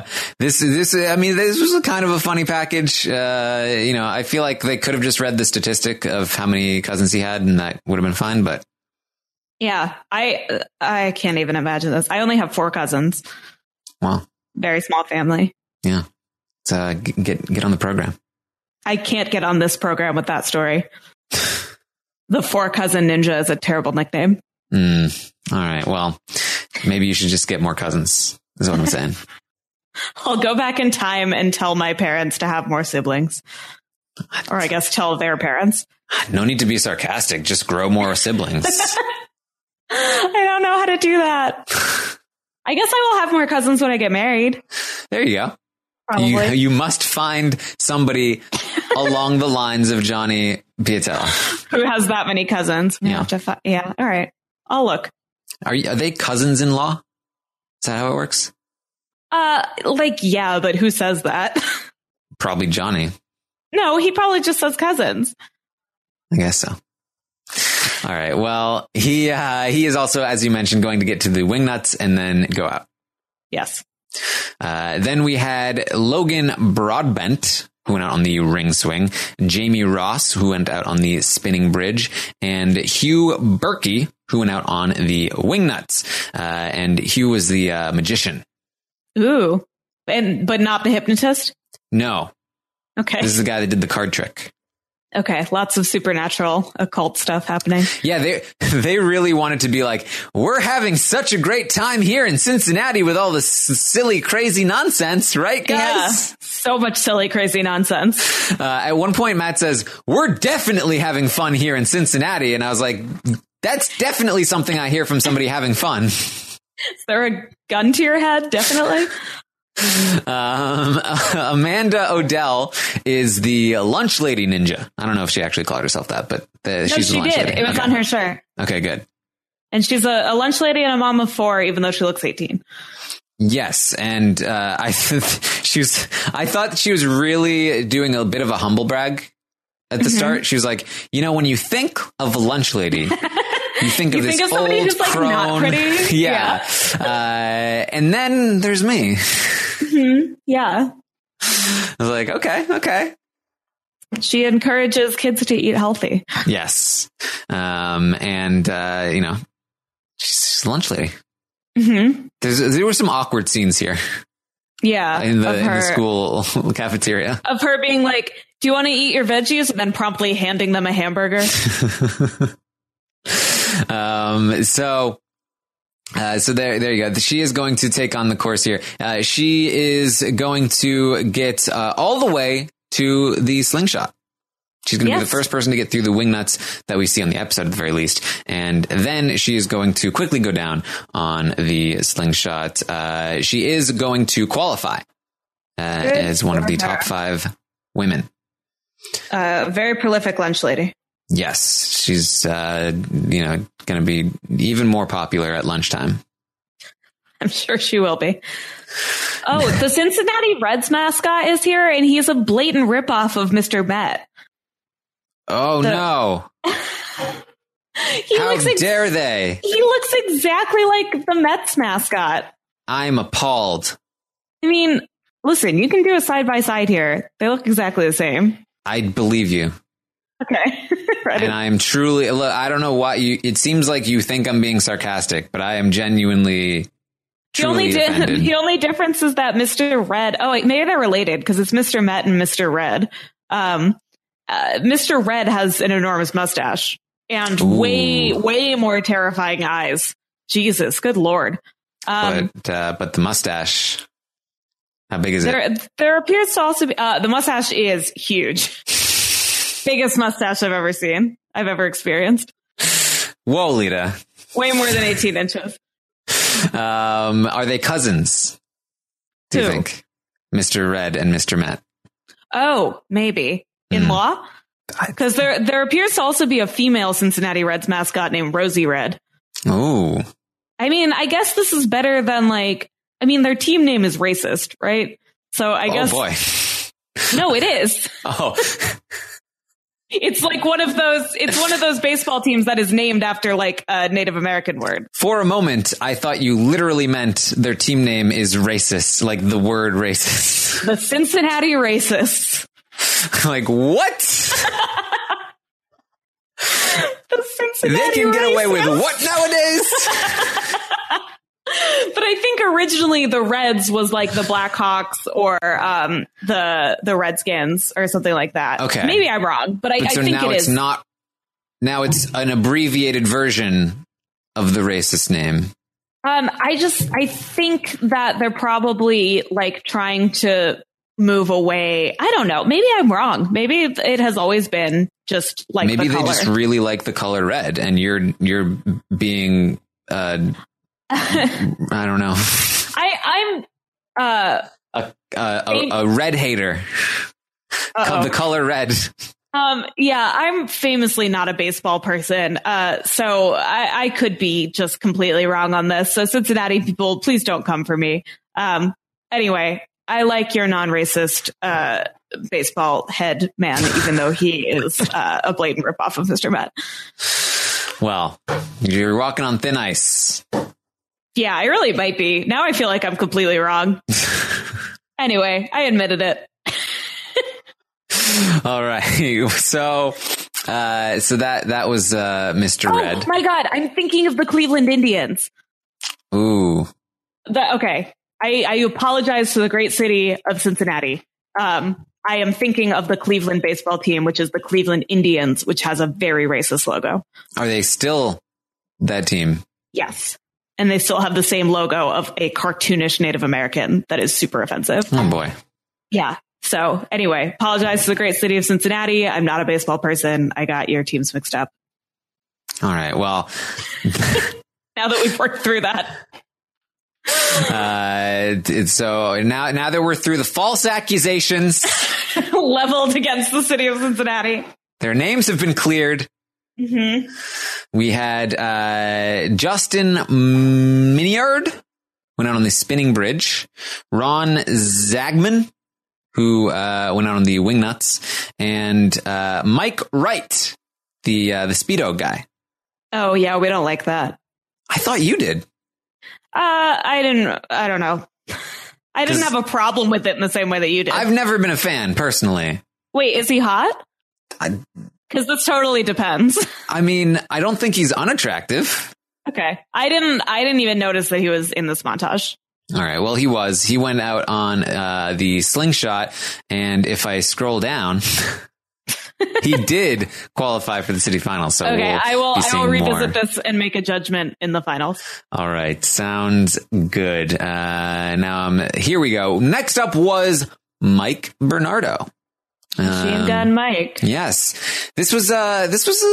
was kind of a funny package. I feel like they could have just read the statistic of how many cousins he had and that would have been fine, but yeah, I can't even imagine this. I only have 4 cousins. Wow. Very small family. Yeah. So get on the program. I can't get on this program with that story. The 4-cousin ninja is a terrible nickname. All right. Well, maybe you should just get more cousins, is what I'm saying. I'll go back in time and tell my parents to have more siblings. Or I guess tell their parents. No need to be sarcastic. Just grow more siblings. I don't know how to do that. I guess I will have more cousins when I get married. There you go. Probably. You must find somebody along the lines of Johnny Piatella. Who has that many cousins. Yeah. Yeah. All right. I'll look. Are they cousins-in-law? Is that how it works? Yeah, but who says that? Probably Johnny. No, he probably just says cousins. I guess so. All right. Well, he is also, as you mentioned, going to get to the Wingnuts and then go out. Yes. Then we had Logan Broadbent, who went out on the ring swing, Jamie Ross, who went out on the spinning bridge, and Hugh Berkey, who went out on the Wingnuts. And Hugh was the magician. Ooh. But not the hypnotist? No. Okay. This is the guy that did the card trick. Okay, lots of supernatural occult stuff happening. Yeah, they really wanted to be like, we're having such a great time here in Cincinnati with all this silly, crazy nonsense, right, guys? Yeah, so much silly, crazy nonsense. At one point, Matt says, we're definitely having fun here in Cincinnati. And I was like, that's definitely something I hear from somebody having fun. Is there a gun to your head? Definitely. Amanda Odell is the lunch lady ninja. I don't know if she actually called herself that, but she's the lunch lady. It was on her shirt. Okay, good. And she's a lunch lady and a mom of 4, even though she looks 18. Yes, and I thought she was really doing a bit of a humble brag at the start. She was like, when you think of a lunch lady, you think of this of somebody old who's like crone. not pretty. Yeah. And then there's me. Mm-hmm. Yeah. I was like, okay. She encourages kids to eat healthy. Yes. She's a lunch lady. Mm-hmm. There were some awkward scenes here. Yeah. In the school cafeteria. Of her being like, do you want to eat your veggies? And then promptly handing them a hamburger. So there you go. She is going to take on the course here. She is going to get all the way to the slingshot. She's going to be the first person to get through the Wingnuts that we see on the episode at the very least. And then she is going to quickly go down on the slingshot. She is going to qualify as one of the top 5 women. Very prolific lunch lady. Yes, she's, going to be even more popular at lunchtime. I'm sure she will be. Oh, the Cincinnati Reds mascot is here, and he's a blatant ripoff of Mr. Met. Oh, no. How dare they? He looks exactly like the Mets mascot. I'm appalled. I mean, listen, you can do a side-by-side here. They look exactly the same. I believe you. Okay. And I'm truly, look, I don't know why it seems like you think I'm being sarcastic, but I am genuinely truly offended. The only difference is that Mr. Red, maybe they're related because it's Mr. Met and Mr. Red. Mr. Red has an enormous mustache and way more terrifying eyes. Jesus, good Lord. But the mustache, how big is it? There appears to also be, the mustache is huge. Biggest mustache I've ever experienced. Whoa, Lita. Way more than 18 inches. Are they cousins? Do you think? Mr. Red and Mr. Met? Oh, maybe. In law? Because there appears to also be a female Cincinnati Reds mascot named Rosie Red. Oh. I mean, I guess this is better than their team name is racist, right? So I guess. Oh, boy. No, it is. Oh. It's like one of those baseball teams that is named after like a Native American word. For a moment, I thought you literally meant their team name is racist, like the word racist. The Cincinnati Racists. Like, what? The Cincinnati They can get away with Racists. what nowadays? But I think originally the Reds was like the Blackhawks or the Redskins or something like that. Okay. Maybe I'm wrong, but I think now it it's is. Not. Now it's an abbreviated version of the racist name. I think that they're probably like trying to move away. I don't know. Maybe I'm wrong. Maybe it has always been just like maybe the they color. just really like the color red, and you're being. I don't know. I'm a red hater of the color red. Yeah, I'm famously not a baseball person, so I could be just completely wrong on this. So Cincinnati people, please don't come for me. Anyway, I like your non-racist baseball head man, even though he is a blatant ripoff of Mr. Met. Well, you're walking on thin ice. Yeah, I really might be. Now I feel like I'm completely wrong. Anyway, I admitted it. All right. So that was Mr. Red. Oh my God, I'm thinking of the Cleveland Indians. Ooh. Okay. I apologize to the great city of Cincinnati. I am thinking of the Cleveland baseball team, which is the Cleveland Indians, which has a very racist logo. Are they still that team? Yes. And they still have the same logo of a cartoonish Native American that is super offensive. Oh, boy. Yeah. So anyway, apologize to the great city of Cincinnati. I'm not a baseball person. I got your teams mixed up. All right. Well, now that we've worked through that. So now that we're through the false accusations leveled against the city of Cincinnati, their names have been cleared. Mm-hmm. We had Justin Miniard went out on the spinning bridge. Ron Zagman, who went out on the wingnuts, and Mike Wright, the Speedo guy. Oh yeah, we don't like that. I thought you did. I don't know. I didn't have a problem with it in the same way that you did. I've never been a fan personally. Wait, is he hot? Because this totally depends. I mean, I don't think he's unattractive. Okay. I didn't even notice that he was in this montage. All right. Well, he was. He went out on the slingshot, and if I scroll down, he did qualify for the city finals. So okay, I will revisit more. this and make a judgment in the finals. All right. Sounds good. Now, here we go. Next up was Mike Bernardo. Machine Gun Mike. Yes. This was a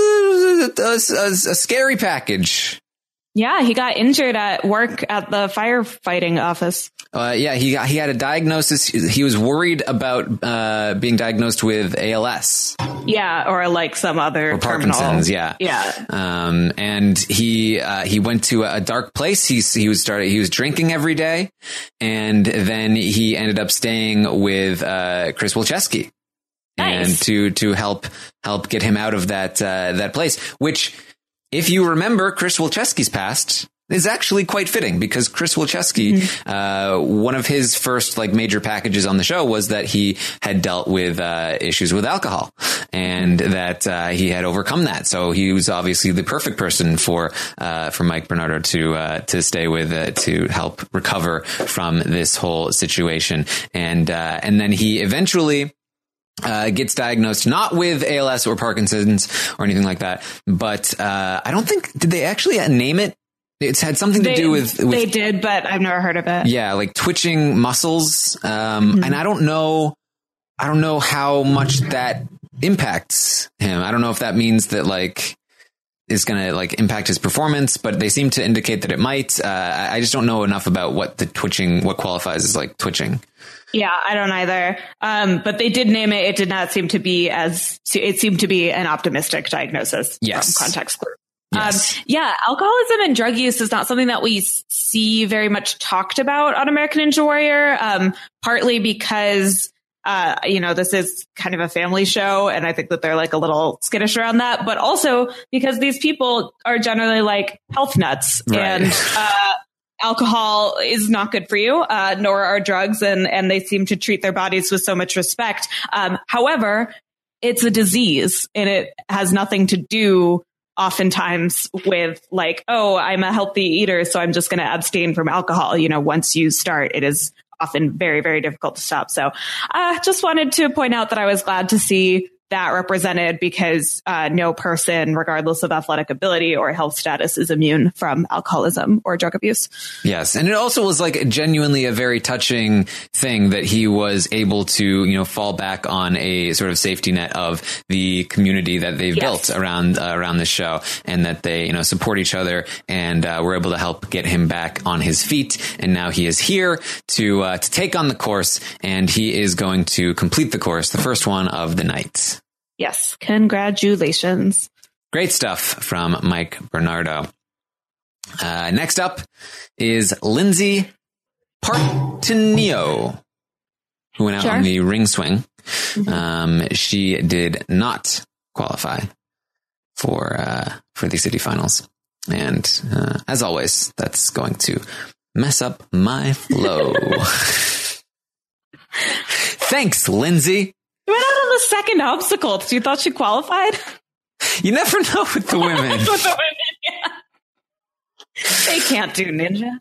scary package. Yeah, he got injured at work at the firefighting office. Yeah, he had a diagnosis. He was worried about being diagnosed with ALS. Yeah, or like some other or Parkinson's. Terminal. Yeah. And he went to a dark place. He was drinking every day, and then he ended up staying with Chris Wilczewski. Nice. And to help get him out of that place, which, if you remember, Chris Wilczewski's past is actually quite fitting, because Chris Wilczewski, one of his first major packages on the show was that he had dealt with issues with alcohol, and that he had overcome that. So he was obviously the perfect person for Mike Bernardo to stay with, to help recover from this whole situation. And then he eventually gets diagnosed not with ALS or Parkinson's or anything like that, but I don't think, did they actually name it? It's had something to do with they did, but I've never heard of it. Yeah, like twitching muscles, and I don't know how much that impacts him. I don't know if that means that is going to impact his performance, but they seem to indicate that it might. I just don't know enough about what qualifies as twitching. Yeah, I don't either. But they did name it. It did not seem to be it seemed to be an optimistic diagnosis. Yes. From context clues. Yes. Yeah, alcoholism and drug use is not something that we see very much talked about on American Ninja Warrior, partly because, this is kind of a family show, and I think that they're a little skittish around that, but also because these people are generally health nuts, right. And alcohol is not good for you, nor are drugs, and they seem to treat their bodies with so much respect. However, it's a disease, and it has nothing to do oftentimes with I'm a healthy eater, so I'm just going to abstain from alcohol. Once you start, it is often very, very difficult to stop. So I just wanted to point out that I was glad to see that represented, because no person, regardless of athletic ability or health status, is immune from alcoholism or drug abuse. Yes. And it also was genuinely a very touching thing that he was able to, fall back on a sort of safety net of the community that they've built around the show, and that they, support each other, and were able to help get him back on his feet. And now he is here to take on the course, and he is going to complete the course, the first one of the night. Yes. Congratulations. Great stuff from Mike Bernardo. Next up is Lindsay Partenio, who went out on the ring swing. She did not qualify for the city finals. And as always, that's going to mess up my flow. Thanks, Lindsay. You went out on the second obstacle. You thought she qualified? You never know with the women. With the women, yeah. They can't do ninja.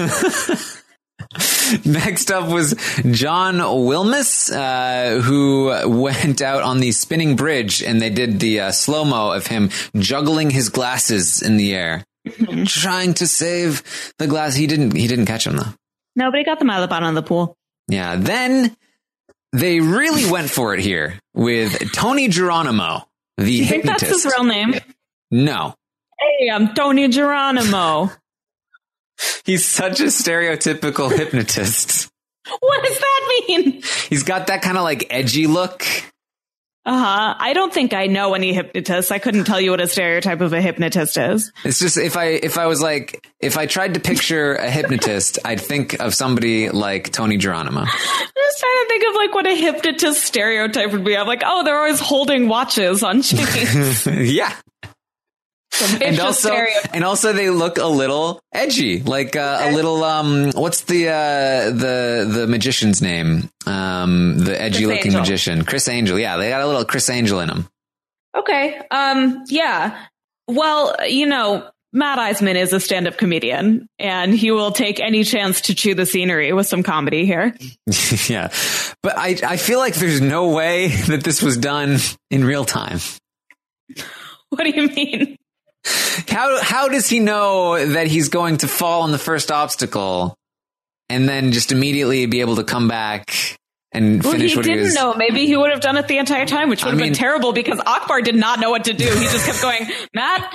Next up was John Wilmus, who went out on the spinning bridge, and they did the slow-mo of him juggling his glasses in the air, trying to save the glass. He didn't catch him, though. Nobody got them out of the bottom of the pool. Yeah, then they really went for it here with Tony Geronimo, the you think hypnotist. That's his real name? No. Hey, I'm Tony Geronimo. He's such a stereotypical hypnotist. What does that mean? He's got that kind of like edgy look. I don't think I know any hypnotists. I couldn't tell you what a stereotype of a hypnotist is. It's just if I tried to picture a hypnotist, I'd think of somebody like Tony Geronimo. I'm just trying to think of like what a hypnotist stereotype would be. I'm like, oh, they're always holding watches on chains. Yeah. And also they look a little edgy, like a little what's the magician's name? The edgy looking magician, Chris Angel. Yeah, they got a little Chris Angel in them. Okay. Yeah. Well, Matt Eisman is a stand-up comedian, and he will take any chance to chew the scenery with some comedy here. Yeah, but I feel like there's no way that this was done in real time. What do you mean? How does he know that he's going to fall on the first obstacle and then just immediately be able to come back and finish what he was? He didn't know. Maybe he would have done it the entire time, which would have been terrible because Akbar did not know what to do. He just kept going, Matt.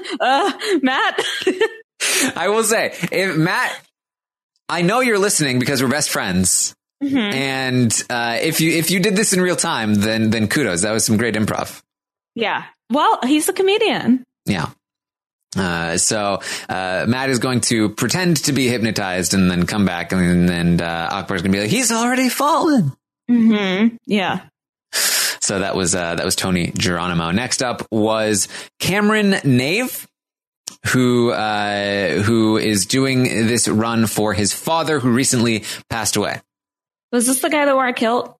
I will say, Matt, I know you're listening because we're best friends. Mm-hmm. And if you did this in real time, then kudos. That was some great improv. Yeah. Well, he's a comedian. Yeah. So Matt is going to pretend to be hypnotized and then come back, and then Akbar's going to be like, he's already fallen. Mm-hmm. Yeah. So that was Tony Geronimo. Next up was Cameron Nave, who is doing this run for his father, who recently passed away. Was this the guy that wore a kilt?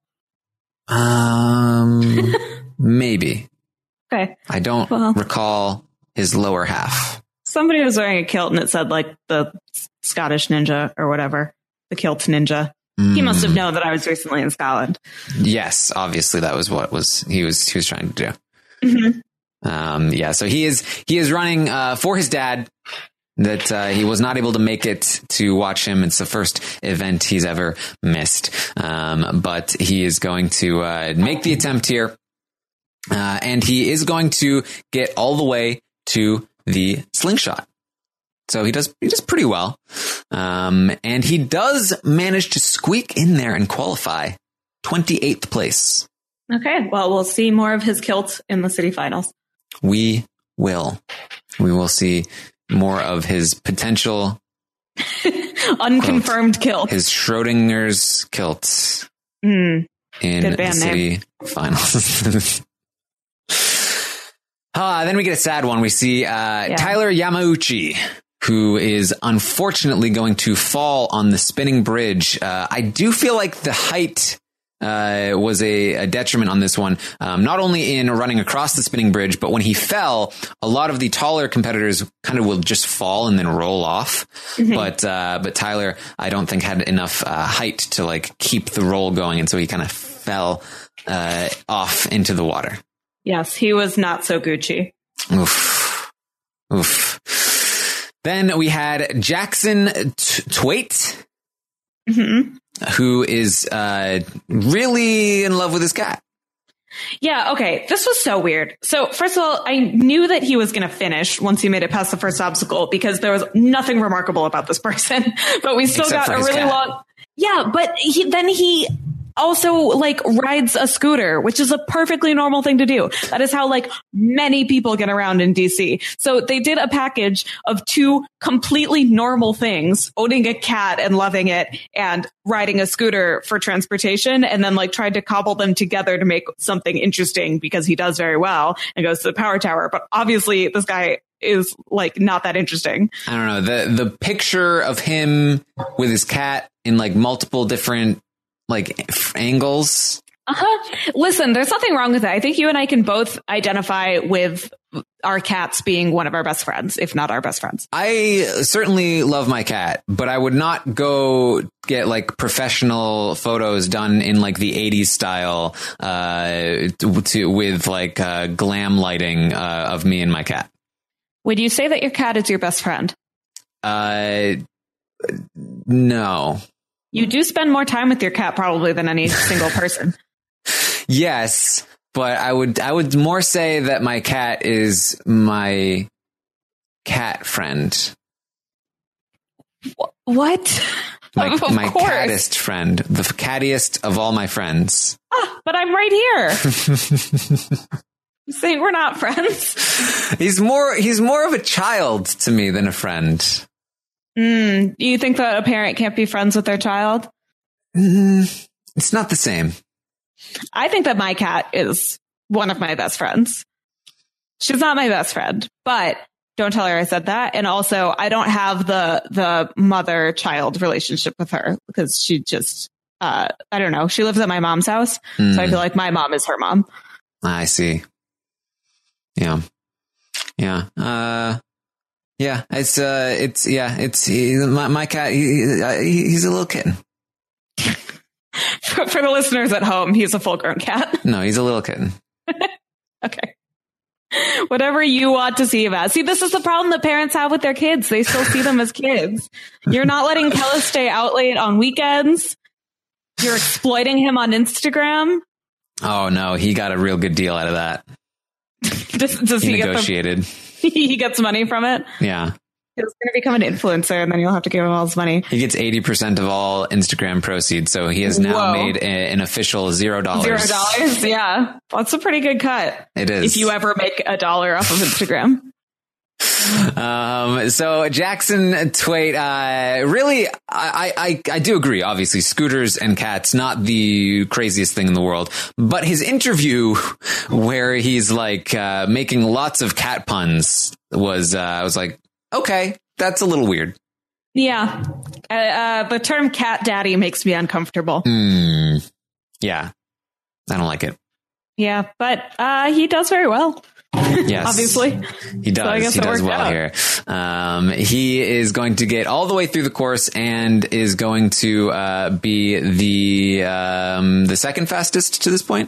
Maybe. Okay. I don't recall his lower half. Somebody was wearing a kilt and it said like the Scottish ninja or whatever, the kilt ninja. He must have known that I was recently in Scotland. Yes, obviously that was what he was trying to do. Mm-hmm. Yeah, so he is running for his dad. That he was not able to make it to watch him. It's the first event he's ever missed, but he is going to make the attempt here. And he is going to get all the way to the slingshot. So he does pretty well. And he does manage to squeak in there and qualify 28th place. Okay. Well, we'll see more of his kilt in the city finals. We will see more of his potential unconfirmed kilt. His Schrodinger's kilt in the city finals. Then we get a sad one. We see Tyler Yamauchi, who is unfortunately going to fall on the spinning bridge. I do feel like the height was a detriment on this one, not only in running across the spinning bridge, but when he fell, a lot of the taller competitors kind of will just fall and then roll off. Mm-hmm. But Tyler, I don't think had enough height to like keep the roll going, and so he kind of fell off into the water. Yes, he was not so Gucci. Oof. Then we had Jackson Twait, who is really in love with his cat. Yeah, okay. This was so weird. So, first of all, I knew that he was going to finish once he made it past the first obstacle because there was nothing remarkable about this person. But we still got a really long... Yeah, but he also like rides a scooter, which is a perfectly normal thing to do. That is how like many people get around in DC. So they did a package of two completely normal things, owning a cat and loving it and riding a scooter for transportation, and then like tried to cobble them together to make something interesting because he does very well and goes to the power tower. But obviously this guy is like not that interesting. I don't know. The picture of him with his cat in like multiple different like angles. Listen, there's nothing wrong with it. I think you and I can both identify with our cats being one of our best friends, if not our best friends. I certainly love my cat, but I would not go get like professional photos done in like the 80s style with like glam lighting of me and my cat. Would you say that your cat is your best friend? No. You do spend more time with your cat probably than any single person. Yes, but I would more say that my cat is my cat friend. What? My cattest friend, the cattiest of all my friends. But I'm right here. You saying we're not friends? He's more of a child to me than a friend. Do you think that a parent can't be friends with their child? It's not the same. I think that my cat is one of my best friends. She's not my best friend, but don't tell her I said that. And also, I don't have the mother-child relationship with her because she just, I don't know. She lives at my mom's house, so I feel like my mom is her mom. I see. Yeah. It's my cat. He's a little kitten. For the listeners at home, he's a full-grown cat. No, he's a little kitten. Okay. Whatever you want to see about. See, this is the problem that parents have with their kids. They still see them as kids. You're not letting Kellis stay out late on weekends. You're exploiting him on Instagram. Oh no, he got a real good deal out of that. Does he negotiated. He gets money from it? Yeah. He's going to become an influencer, and then you'll have to give him all his money. He gets 80% of all Instagram proceeds, so he has now made an official $0. $0? Yeah. That's a pretty good cut. It is. If you ever make $1 off of Instagram. So Jackson Twait, really, I do agree. Obviously, scooters and cats, not the craziest thing in the world, but his interview where he's like, making lots of cat puns was, I was like, okay, that's a little weird. Yeah. The term cat daddy makes me uncomfortable. Yeah. I don't like it. Yeah, but, he does very well. Yes, obviously he does. So he does well here. He is going to get all the way through the course and is going to be the second fastest to this point.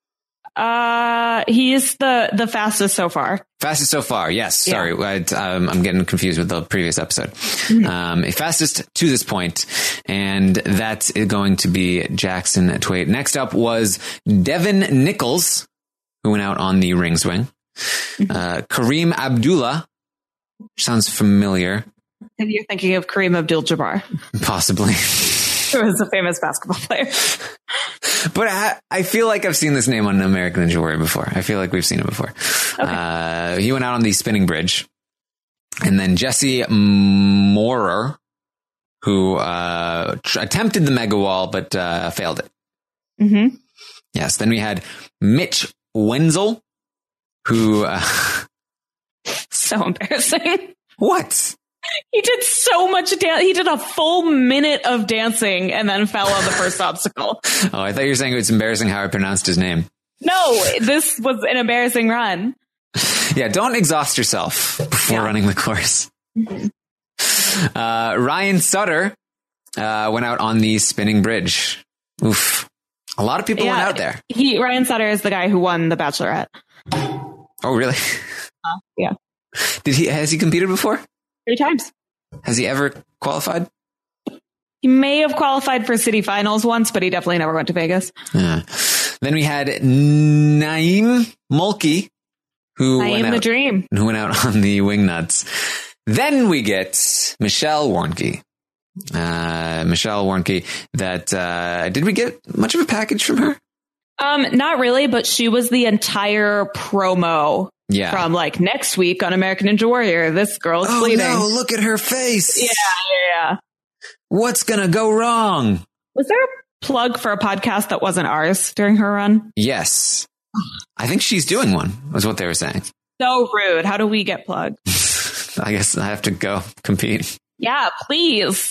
He is the fastest so far. Fastest so far. Yes. Sorry. Yeah. I'm getting confused with the previous episode. Fastest to this point, and that's going to be Jackson Twait. Next up was Devin Nichols, who went out on the ring swing. Kareem Abdullah, sounds familiar. And you're thinking of Kareem Abdul-Jabbar. Possibly. Who is a famous basketball player. But I feel like I've seen this name on American Ninja Warrior before. I feel like we've seen it before. Okay. He went out on the spinning bridge. And then Jesse Moorer, who attempted the mega wall, but failed it. Mm-hmm. Yes. Then we had Mitch Wenzel, who... so embarrassing. What? He did so much dance. He did a full minute of dancing and then fell on the first obstacle. Oh, I thought you were saying it was embarrassing how I pronounced his name. No, this was an embarrassing run. Yeah, don't exhaust yourself before running the course. Mm-hmm. Ryan Sutter went out on the spinning bridge. Oof. A lot of people went out there. Ryan Sutter is the guy who won The Bachelorette. Oh, really? Yeah. Has he competed before? 3 times. Has he ever qualified? He may have qualified for city finals once, but he definitely never went to Vegas. Yeah. Then we had Naeem Mulkey, who went out on the Wingnuts. Then we get Michelle Warnke, Michelle Warnke, that did we get much of a package from her? Not really, but she was the entire promo from like next week on American Ninja Warrior. This girl's bleeding. Oh no, look at her face. Yeah. What's gonna go wrong? Was there a plug for a podcast that wasn't ours during her run? Yes. I think she's doing one, was what they were saying. So rude. How do we get plugged? I guess I have to go compete. Yeah, please.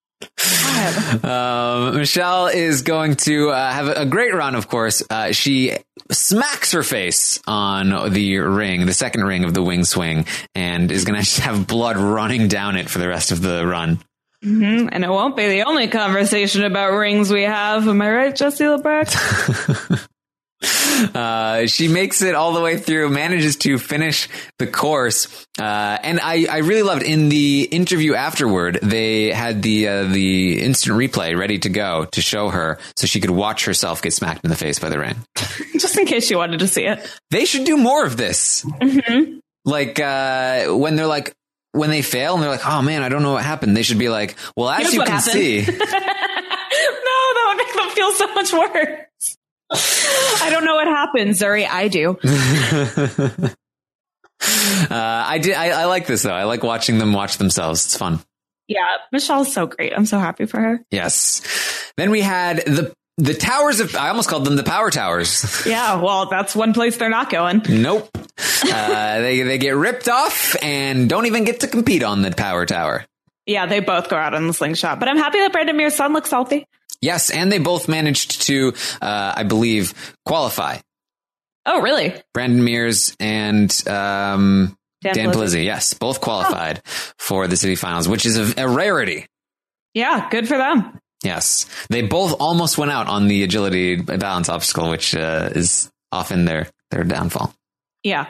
Michelle is going to have a great run, of course. She smacks her face on the ring, the second ring of the wing swing, and is going to have blood running down it for the rest of the run. Mm-hmm. And it won't be the only conversation about rings we have. Am I right, Jesse LeBrecht? She makes it all the way through, manages to finish the course. And I really loved in the interview afterward, they had the instant replay ready to go to show her so she could watch herself get smacked in the face by the ring. Just in case she wanted to see it. They should do more of this. Mm-hmm. Like, when they're like, when they fail and they're like, oh man, I don't know what happened. They should be like, well, as Here's you what can happened. see. No, that would make them feel so much worse. I don't know what happened, Zuri. I do. I like this though. I like watching them watch themselves. It's fun. Yeah, Michelle's so great. I'm so happy for her. Yes. Then we had the towers of, I almost called them the power towers. Yeah, well, that's one place they're not going. Nope. They get ripped off and don't even get to compete on the power tower. Yeah, they both go out on the slingshot. But I'm happy that Brandon Mears' son looks healthy. Yes, and they both managed to, I believe, qualify. Oh, really? Brandon Mears and Dan Pelizzi. Pelizzi, yes, both qualified for the city finals, which is a rarity. Yeah, good for them. Yes, they both almost went out on the agility balance obstacle, which is often their downfall. Yeah.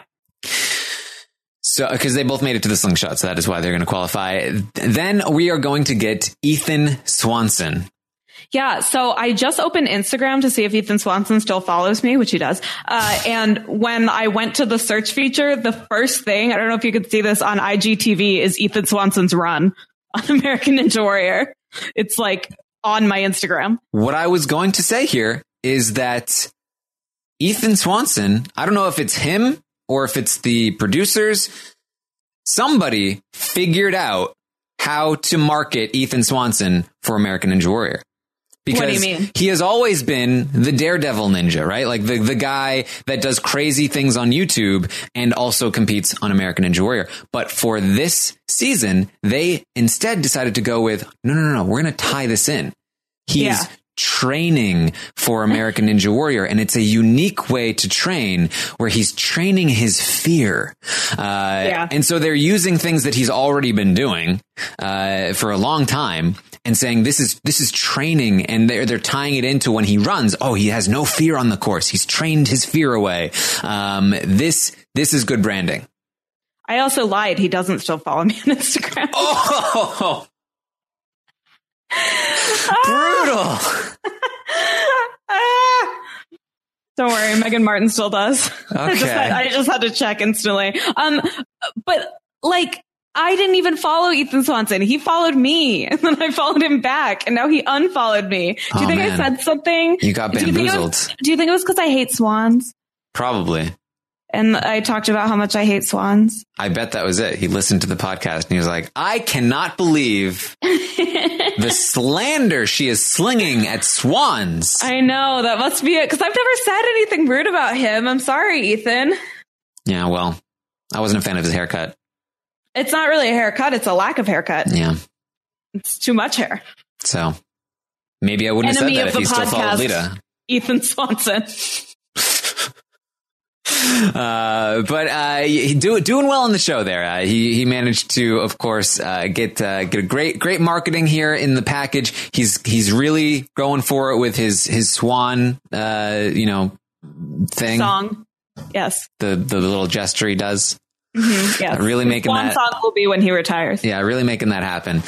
So, because they both made it to the slingshot, so that is why they're going to qualify. Then we are going to get Ethan Swanson. Yeah, so I just opened Instagram to see if Ethan Swanson still follows me, which he does. And when I went to the search feature, the first thing, I don't know if you could see this on IGTV, is Ethan Swanson's run on American Ninja Warrior. It's like on my Instagram. What I was going to say here is that Ethan Swanson, I don't know if it's him or if it's the producers, somebody figured out how to market Ethan Swanson for American Ninja Warrior. Because what do you mean? He has always been the Daredevil ninja, right? Like the guy that does crazy things on YouTube and also competes on American Ninja Warrior. But for this season, they instead decided to go with, no, we're going to tie this in. He's training for American Ninja Warrior, and it's a unique way to train where he's training his fear. And so they're using things that he's already been doing for a long time and saying this is training, and they're tying it into when he runs. Oh, he has no fear on the course. He's trained his fear away. This is good branding. I also lied. He doesn't still follow me on Instagram. Oh, brutal. Don't worry, Megan Martin still does. Okay. I just had to check instantly. But like, I didn't even follow Ethan Swanson. He followed me, and then I followed him back, and now he unfollowed me. Do you think I said something? You got bamboozled. Do you think it was because I hate swans? Probably. And I talked about how much I hate swans. I bet that was it. He listened to the podcast and he was like, I cannot believe the slander she is slinging at swans. I know, that must be it, because I've never said anything rude about him. I'm sorry, Ethan. Yeah, well, I wasn't a fan of his haircut. It's not really a haircut. It's a lack of haircut. Yeah. It's too much hair. So maybe I wouldn't have said that if he still followed Lita. Ethan Swanson. But doing well on the show there. He managed to, of course, get a great marketing here in the package. He's really going for it with his swan, thing. Song. Yes. The little gesture he does. Mm-hmm, yes. Really making that. Song will be when he retires. Yeah, really making that happen.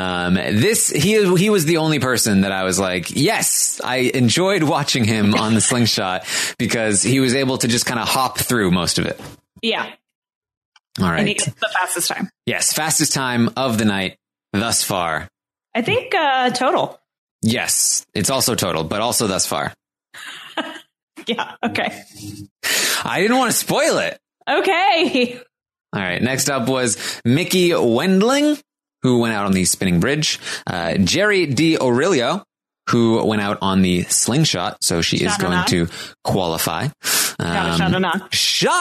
He was the only person that I was like, yes, I enjoyed watching him on the slingshot because he was able to just kind of hop through most of it. Yeah. All right. And he gets the fastest time. Yes, fastest time of the night thus far. I think total. Yes, it's also total, but also thus far. Yeah. Okay. I didn't want to spoil it. Okay. All right. Next up was Mickey Wendling, who went out on the spinning bridge. Jerry D. Aurelio, who went out on the slingshot. So she is going to qualify. Shana.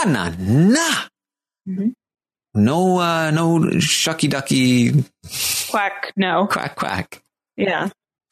Mm-hmm. No shucky ducky. Quack. No. Quack. Yeah.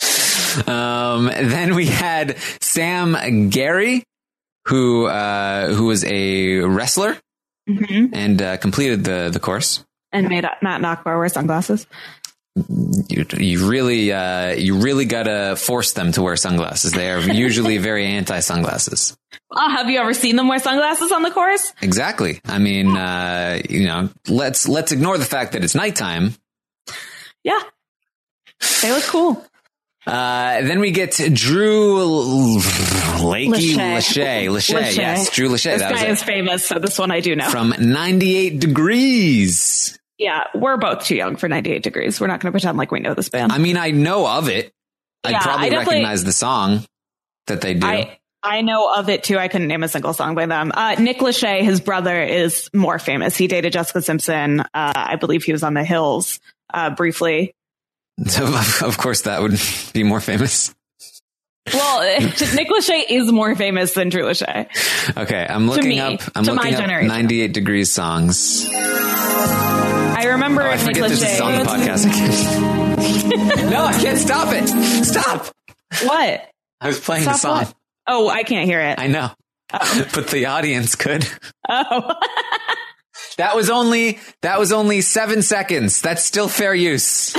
Then we had Sam Gary, who was a wrestler and completed the course. And made Matt Nockbar wear sunglasses. You really gotta force them to wear sunglasses. They are usually very anti-sunglasses. Have you ever seen them wear sunglasses on the course? Exactly. I mean, let's ignore the fact that it's nighttime. Yeah. They look cool. Then we get Drew Lachey. Yes, Drew Lachey. This guy is famous, so this one I do know. From 98 Degrees. Yeah, we're both too young for 98 Degrees. We're not going to pretend like we know this band. I mean, I know of it. Yeah, I probably recognize the song that they do. I know of it too. I couldn't name a single song by them. Nick Lachey, his brother, is more famous. He dated Jessica Simpson. I believe he was on The Hills briefly. So, of course, that would be more famous. Well, Nick Lachey is more famous than Drew Lachey. Okay, I'm looking up 98 Degrees songs. I remember I Nick forget Lachey. this is on the podcast again. No, I can't stop it. Stop. What? I was playing the song. What? Oh, I can't hear it. I know. Oh. But the audience could. Oh. That was only 7 seconds. That's still fair use.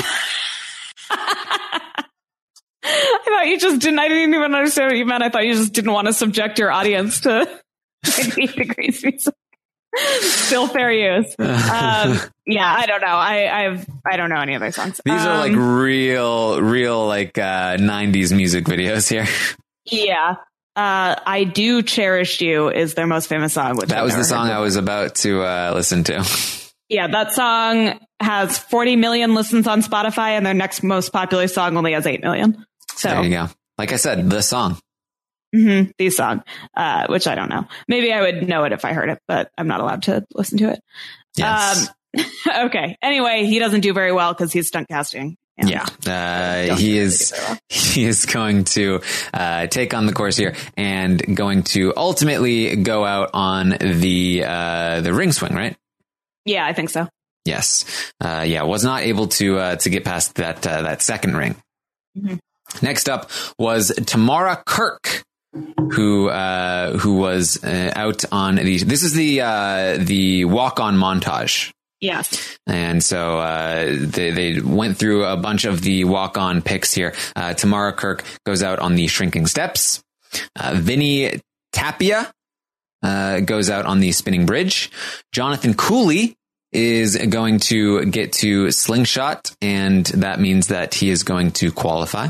I thought you just didn't. I didn't even understand what you meant. I thought you just didn't want to subject your audience to 98 Degrees music. Still fair use. Yeah, I don't know. I don't know any of their songs. These are like real like 90s music videos here. Yeah. I Do Cherish You is their most famous song. Which that was the song I was about to listen to. Yeah, that song has 40 million listens on Spotify, and their next most popular song only has 8 million. So there you go. Like I said, the song. The song, which I don't know. Maybe I would know it if I heard it, but I'm not allowed to listen to it. Yes. Okay. Anyway, he doesn't do very well because he's stunt casting. Yeah. He is going to take on the course here and going to ultimately go out on the ring swing, right? Yeah, I think so. Yes. Was not able to get past that second ring. Next up was Tamara Kirk, who was out on this is the walk-on montage. Yes. And so they went through a bunch of the walk-on picks here. Tamara Kirk goes out on the shrinking steps. Vinny Tapia goes out on the spinning bridge. Jonathan Cooley is going to get to slingshot, and that means that he is going to qualify.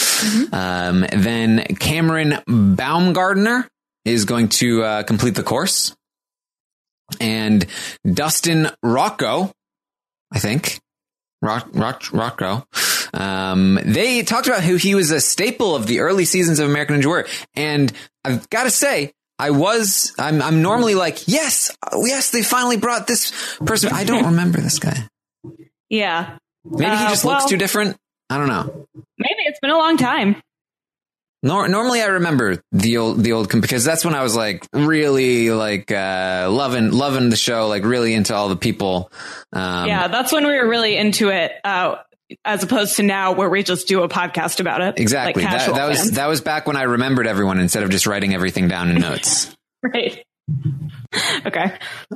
Then Cameron Baumgartner is going to complete the course. And Dustin Rocco, I think. Rocco. They talked about how he was a staple of the early seasons of American Ninja Warrior. And I've got to say, I'm normally like, yes, they finally brought this person. I don't remember this guy. Yeah. Maybe he just looks too different. I don't know. Maybe it's been a long time. Normally I remember the old, because that's when I was like really like, loving the show, like really into all the people. Yeah, that's when we were really into it. As opposed to now where we just do a podcast about it. Exactly. Like that was back when I remembered everyone instead of just writing everything down in notes. Right. Okay.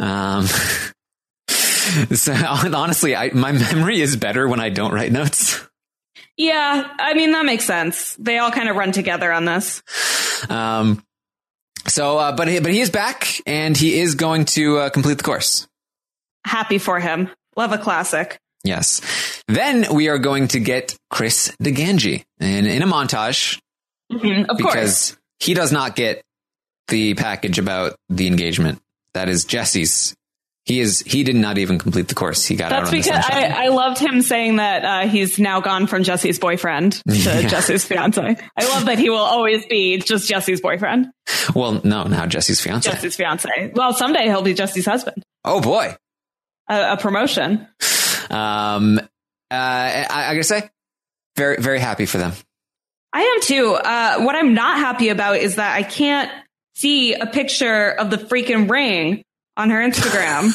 So honestly, my memory is better when I don't write notes. Yeah, I mean, that makes sense. They all kind of run together on this. But he is back, and he is going to complete the course. Happy for him. Love a classic. Yes. Then we are going to get Chris DeGangi in a montage. Of because course. He does not get the package about the engagement. That is Jesse's. He did not even complete the course. He got out on the That's because Slingshot. I loved him saying that he's now gone from Jesse's boyfriend to Jesse's fiance. I love that he will always be just Jesse's boyfriend. Well, no, now Jesse's fiance. Jesse's fiance. Well, someday he'll be Jesse's husband. Oh boy. A promotion. I gotta say, very, very happy for them. I am too. What I'm not happy about is that I can't see a picture of the freaking ring on her Instagram.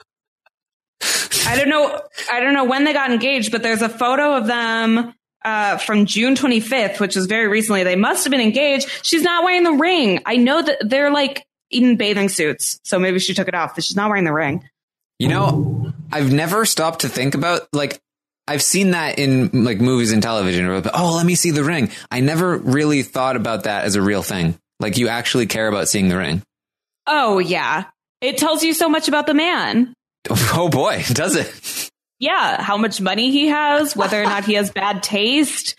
I don't know when they got engaged, but there's a photo of them from June 25th, which is very recently. They must have been engaged. She's not wearing the ring. I know that they're like in bathing suits, so maybe she took it off, but she's not wearing the ring. You know, I've never stopped to think about, like, I've seen that in like movies and television. Oh, let me see the ring. I never really thought about that as a real thing. Like, you actually care about seeing the ring. Oh, yeah. It tells you so much about the man. Oh, boy, does it? Yeah. How much money he has, whether or not he has bad taste.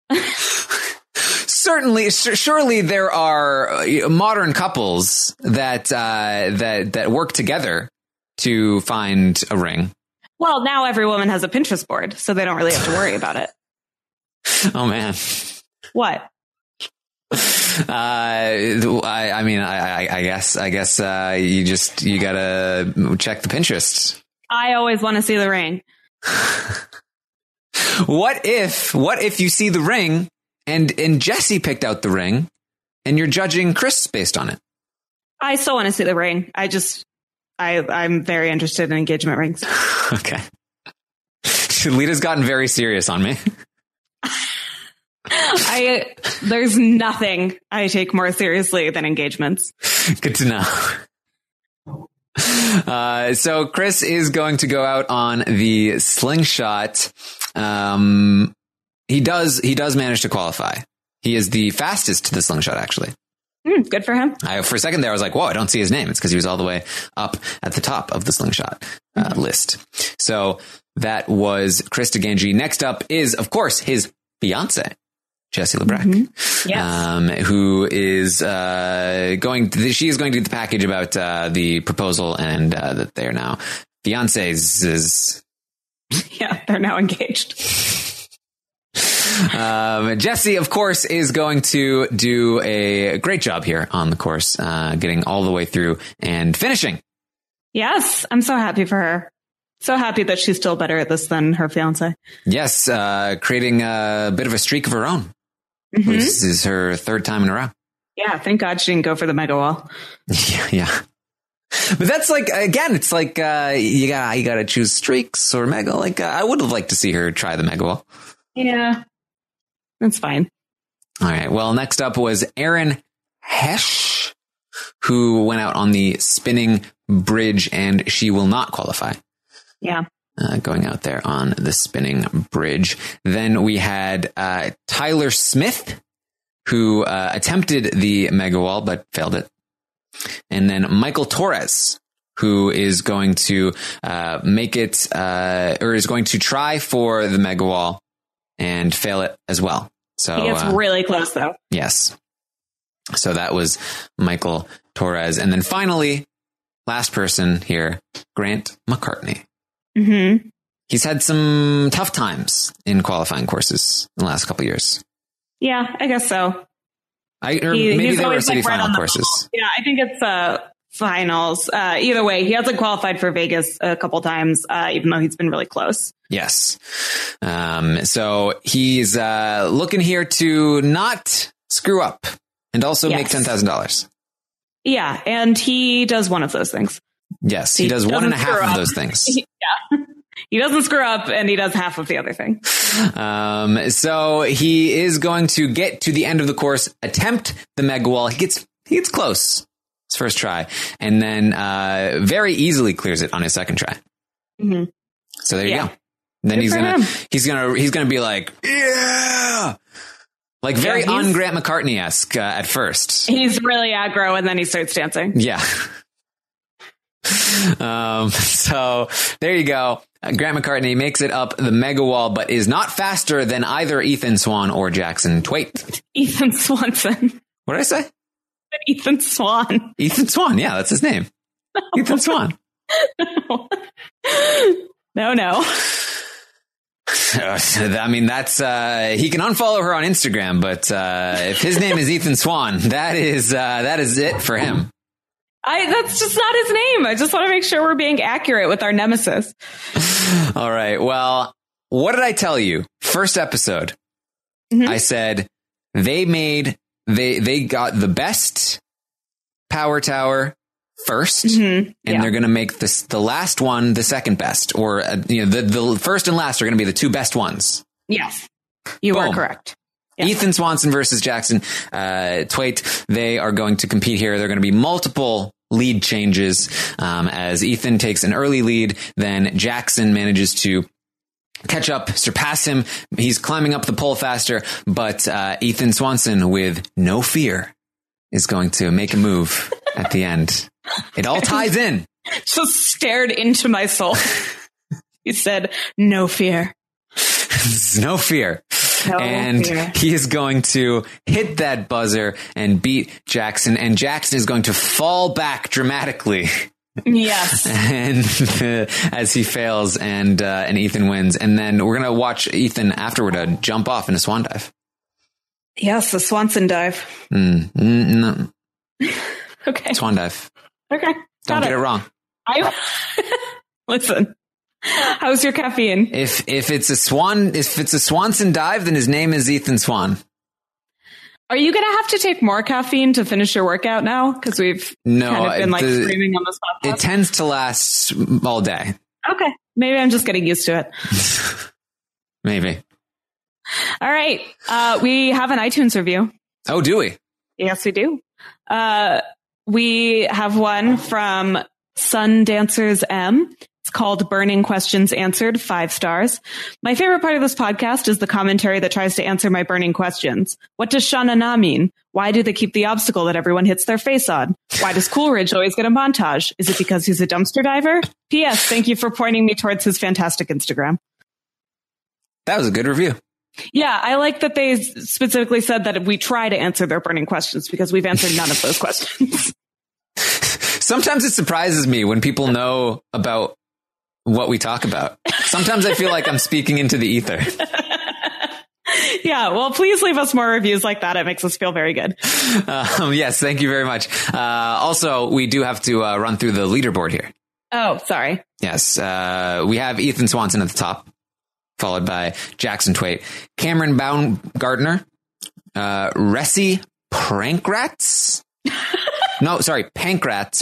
Certainly, surely there are modern couples that work together to find a ring. Well, now every woman has a Pinterest board, so they don't really have to worry about it. Oh, man. What? I mean, I guess you gotta check the Pinterest. I always want to see the ring. What if you see the ring and Jesse picked out the ring and you're judging Chris based on it? I still want to see the ring. I'm very interested in engagement rings. Okay. Lita's gotten very serious on me. There's nothing I take more seriously than engagements. Good to know. So Chris is going to go out on the Slingshot. He does manage to qualify. He is the fastest to the Slingshot, actually. Good for him. For a second there, I was like, whoa, I don't see his name. It's because he was all the way up at the top of the Slingshot list. So that was Chris DeGangi. Next up is, of course, his fiance, Jessie Lebrecq, yes. Who is she is going to get the package about the proposal and that they are now fiancés. Yeah, they're now engaged. Jessie, of course, is going to do a great job here on the course, getting all the way through and finishing. Yes, I'm so happy for her. So happy that she's still better at this than her fiance. Yes, creating a bit of a streak of her own. Mm-hmm. This is her third time in a row. Yeah, thank God she didn't go for the mega wall. Yeah. But that's like, again, it's like you gotta choose streaks or mega. Like I would have liked to see her try the mega wall. Yeah, that's fine. All right. Well, next up was Erin Hesh, who went out on the spinning bridge, and she will not qualify. Yeah. Going out there on the spinning bridge. Then we had Tyler Smith, who attempted the mega wall but failed it. And then Michael Torres, who is going to make it, or is going to try for the mega wall and fail it as well. So he gets really close, though. Yes. So that was Michael Torres. And then finally, last person here, Grant McCartney. Mm-hmm. He's had some tough times in qualifying courses in the last couple of years. Yeah, I guess so. Maybe they were city final courses. Yeah, I think it's finals. Either way, he hasn't qualified for Vegas a couple times, even though he's been really close. Yes. So he's looking here to not screw up and also make $10,000. Yeah, and he does one of those things. Yes, he does one and a half of those things. Yeah. He doesn't screw up and he does half of the other thing. So he is going to get to the end of the course, attempt the mega wall. He gets close his first try, and then very easily clears it on his second try. Mm-hmm. So there you go. And then he's gonna be like, yeah, like very un-Grant McCartney-esque at first. He's really aggro, and then he starts dancing. Yeah. So there you go. Grant McCartney makes it up the mega wall, but is not faster than either Ethan Swan or Jackson Twait. Ethan Swanson. What did I say? Ethan Swan. Ethan Swan. Yeah, that's his name. Ethan Swan. No. I mean, that's he can unfollow her on Instagram, but if his name is Ethan Swan, that is it for him. That's just not his name. I just want to make sure we're being accurate with our nemesis. All right. Well, what did I tell you? First episode, I said they got the best power tower first, and they're going to make the last one the second best, or the first and last are going to be the two best ones. Yes, you are correct. Yes. Ethan Swanson versus Jackson Twait. They are going to compete here. There are going to be multiple lead changes as Ethan takes an early lead. Then Jackson manages to catch up, surpass him. He's climbing up the pole faster, but Ethan Swanson, with no fear, is going to make a move at the end. It all ties in. Just stared into my soul. He said, "No fear." No fear. And he is going to hit that buzzer and beat Jackson. And Jackson is going to fall back dramatically. Yes. And as he fails and Ethan wins. And then we're going to watch Ethan afterward jump off in a swan dive. Yes, the Swanson dive. No. Okay. Swan dive. Okay. Don't get it wrong. Listen. How's your caffeine? If it's a Swanson dive, then his name is Ethan Swan. Are you going to have to take more caffeine to finish your workout now? Because we've kind of been screaming on this podcast. It tends to last all day. Okay. Maybe I'm just getting used to it. Maybe. All right. We have an iTunes review. Oh, do we? Yes, we do. We have one from Sundancers M. It's called Burning Questions Answered, 5 stars. My favorite part of this podcast is the commentary that tries to answer my burning questions. What does Sha-na-na mean? Why do they keep the obstacle that everyone hits their face on? Why does Coolridge always get a montage? Is it because he's a dumpster diver? P.S. Thank you for pointing me towards his fantastic Instagram. That was a good review. Yeah, I like that they specifically said that we try to answer their burning questions because we've answered none of those questions. Sometimes it surprises me when people know about what we talk about. Sometimes I feel like I'm speaking into the ether. Yeah, well, please leave us more reviews like that. It makes us feel very good. Yes, thank you very much. Also, we do have to run through the leaderboard here. Oh, sorry. Yes, we have Ethan Swanson at the top, followed by Jackson Twait, Cameron Baumgartner, Ressi Prankrats. No, sorry, Pankrats.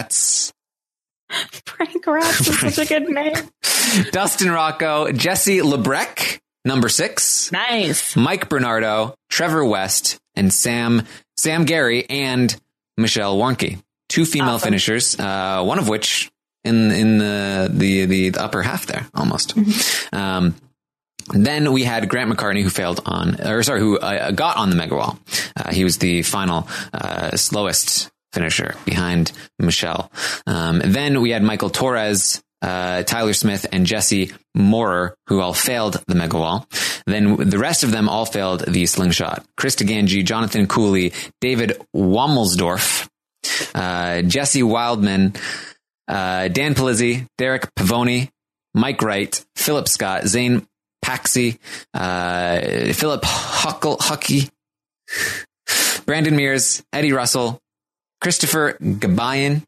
Prankrats is such a good name. Dustin Rocco, Jesse Lebrecq, number 6. Nice. Mike Bernardo, Trevor West, and Sam Gary, and Michelle Warnke. 2 female finishers, one of which in the upper half there, almost. Mm-hmm. Then we had Grant McCartney, who got on the mega wall. He was the final slowest finisher behind Michelle. Then we had Michael Torres, Tyler Smith, and Jesse Moorer, who all failed the mega wall. Then the rest of them all failed the slingshot. Krista Ganji, Jonathan Cooley, David Wommelsdorf, Jesse Wildman, Dan Palizzi, Derek Pavoni, Mike Wright, Philip Scott, Zane Paxi, Philip Huckey, Brandon Mears, Eddie Russell, Christopher Gabian,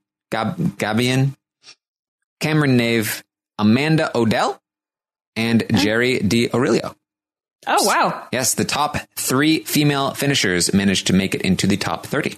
Cameron Nave, Amanda Odell, and Jerry D'Aurelio. Oh, wow. Yes, the top 3 female finishers managed to make it into the top 30.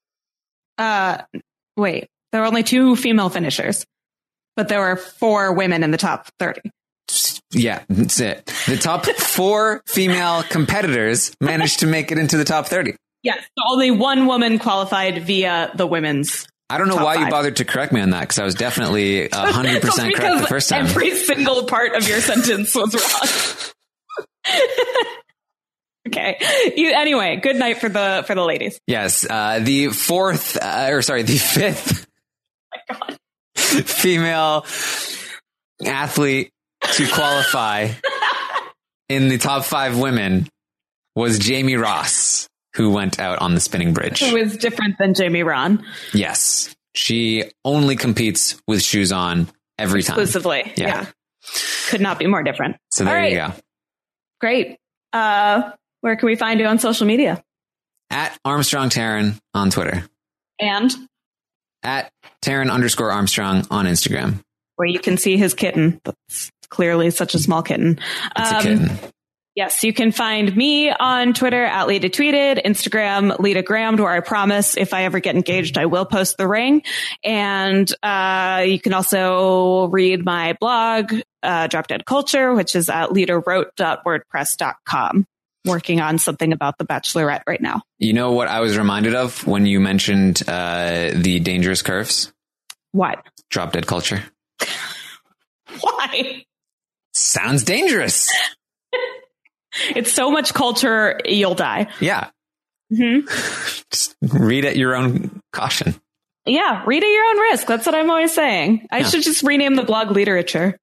Wait, there were only 2 female finishers, but there were 4 women in the top 30. Yeah, that's it. The top 4 female competitors managed to make it into the top 30. Yes, so only 1 woman qualified via the women's. I don't know why 5. you bothered to correct me on that, because I was definitely 100% correct the first time. Every single part of your sentence was wrong. Okay. Anyway, good night for the ladies. Yes, the 5th oh my God. female athlete to qualify in the top 5 women was Jamie Ross, who went out on the spinning bridge. Who is different than Jamie Ron. Yes. She only competes with shoes on every time. Exclusively. Yeah. Could not be more different. So there you go. Great. Where can we find you on social media? At Armstrong Taryn on Twitter. And? At Taryn_Armstrong on Instagram. Where you can see his kitten. That's clearly such a small kitten. It's a kitten. Yes, you can find me on Twitter at Lita Tweeted, Instagram, Lita Grammed, where I promise if I ever get engaged, I will post the ring. And you can also read my blog, Drop Dead Culture, which is at litawrote.wordpress.com. Working on something about The Bachelorette right now. You know what I was reminded of when you mentioned the dangerous curves? What? Drop Dead Culture. Why? Sounds dangerous. It's so much culture, you'll die. Yeah. Mm-hmm. Just read at your own caution. Yeah, read at your own risk. That's what I'm always saying. I should just rename the blog Literature.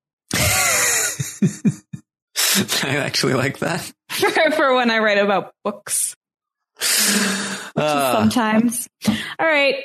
I actually like that. For when I write about books. Sometimes. All right.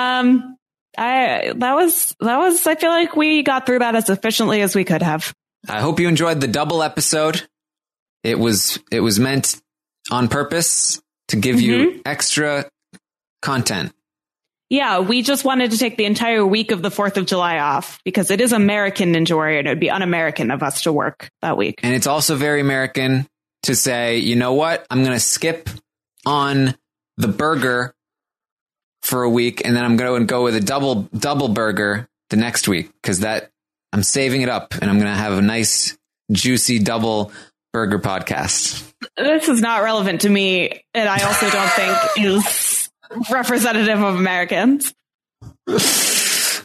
I feel like we got through that as efficiently as we could have. I hope you enjoyed the double episode. It was meant on purpose to give you extra content. Yeah, we just wanted to take the entire week of the 4th of July off because it is American Ninja Warrior and it would be un-American of us to work that week. And it's also very American to say, you know what? I'm going to skip on the burger for a week and then I'm going to go with a double burger the next week because I'm saving it up and I'm going to have a nice, juicy double burger podcast. This is not relevant to me, and I also don't think is representative of Americans. It's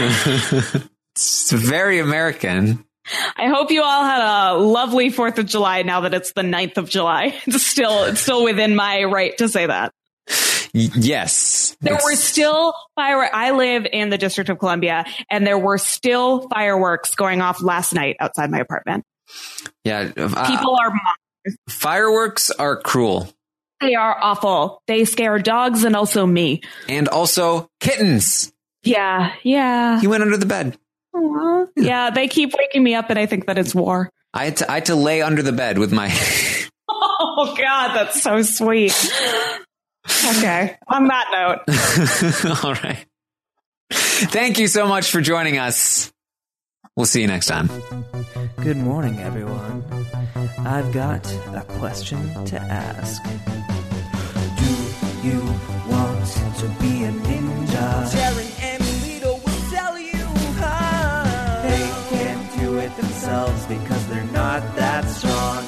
very American. I hope you all had a lovely 4th of July now that it's the 9th of July. It's still within my right to say that. Yes. There were still fireworks. I live in the District of Columbia, and there were still fireworks going off last night outside my apartment. Yeah. People are monsters. Fireworks are cruel. They are awful. They scare dogs and also me. And also kittens. Yeah. Yeah. He went under the bed. Aww. Yeah. They keep waking me up and I think that it's war. I had to lay under the bed with my... Oh, God. That's so sweet. Okay. On that note. All right. Thank you so much for joining us. We'll see you next time. Good morning, everyone. I've got a question to ask. Do you want to be a ninja? Taryn and Lita will tell you how. They can't do it themselves because they're not that strong.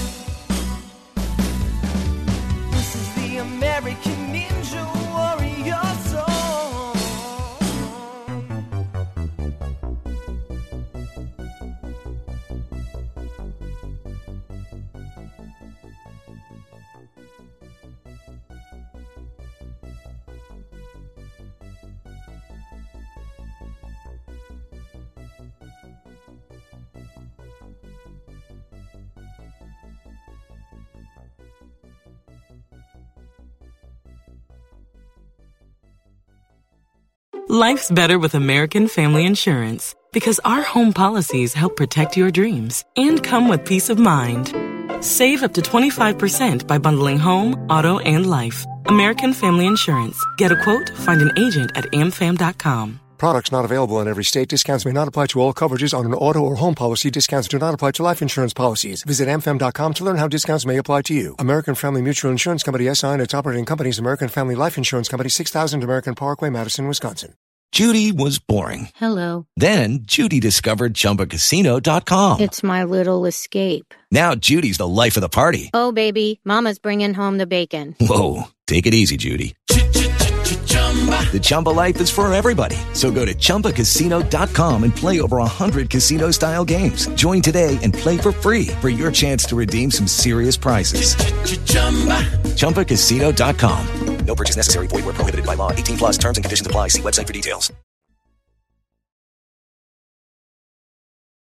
This is the American Ninja Warrior song. Life's better with American Family Insurance because our home policies help protect your dreams and come with peace of mind. Save up to 25% by bundling home, auto, and life. American Family Insurance. Get a quote, find an agent at amfam.com. Products not available in every state. Discounts may not apply to all coverages on an auto or home policy. Discounts do not apply to life insurance policies. Visit amfam.com to learn how discounts may apply to you. American Family Mutual Insurance Company, SI, and its operating companies, American Family Life Insurance Company, 6000 American Parkway, Madison, Wisconsin. Judy was boring. Hello. Then Judy discovered ChumbaCasino.com. It's my little escape. Now Judy's the life of the party. Oh, baby, mama's bringing home the bacon. Whoa, take it easy, Judy. The Chumba life is for everybody. So go to ChumbaCasino.com and play over 100 casino-style games. Join today and play for free for your chance to redeem some serious prizes. ChumbaCasino.com. No purchase necessary. Void where prohibited by law. 18+ terms and conditions apply. See website for details.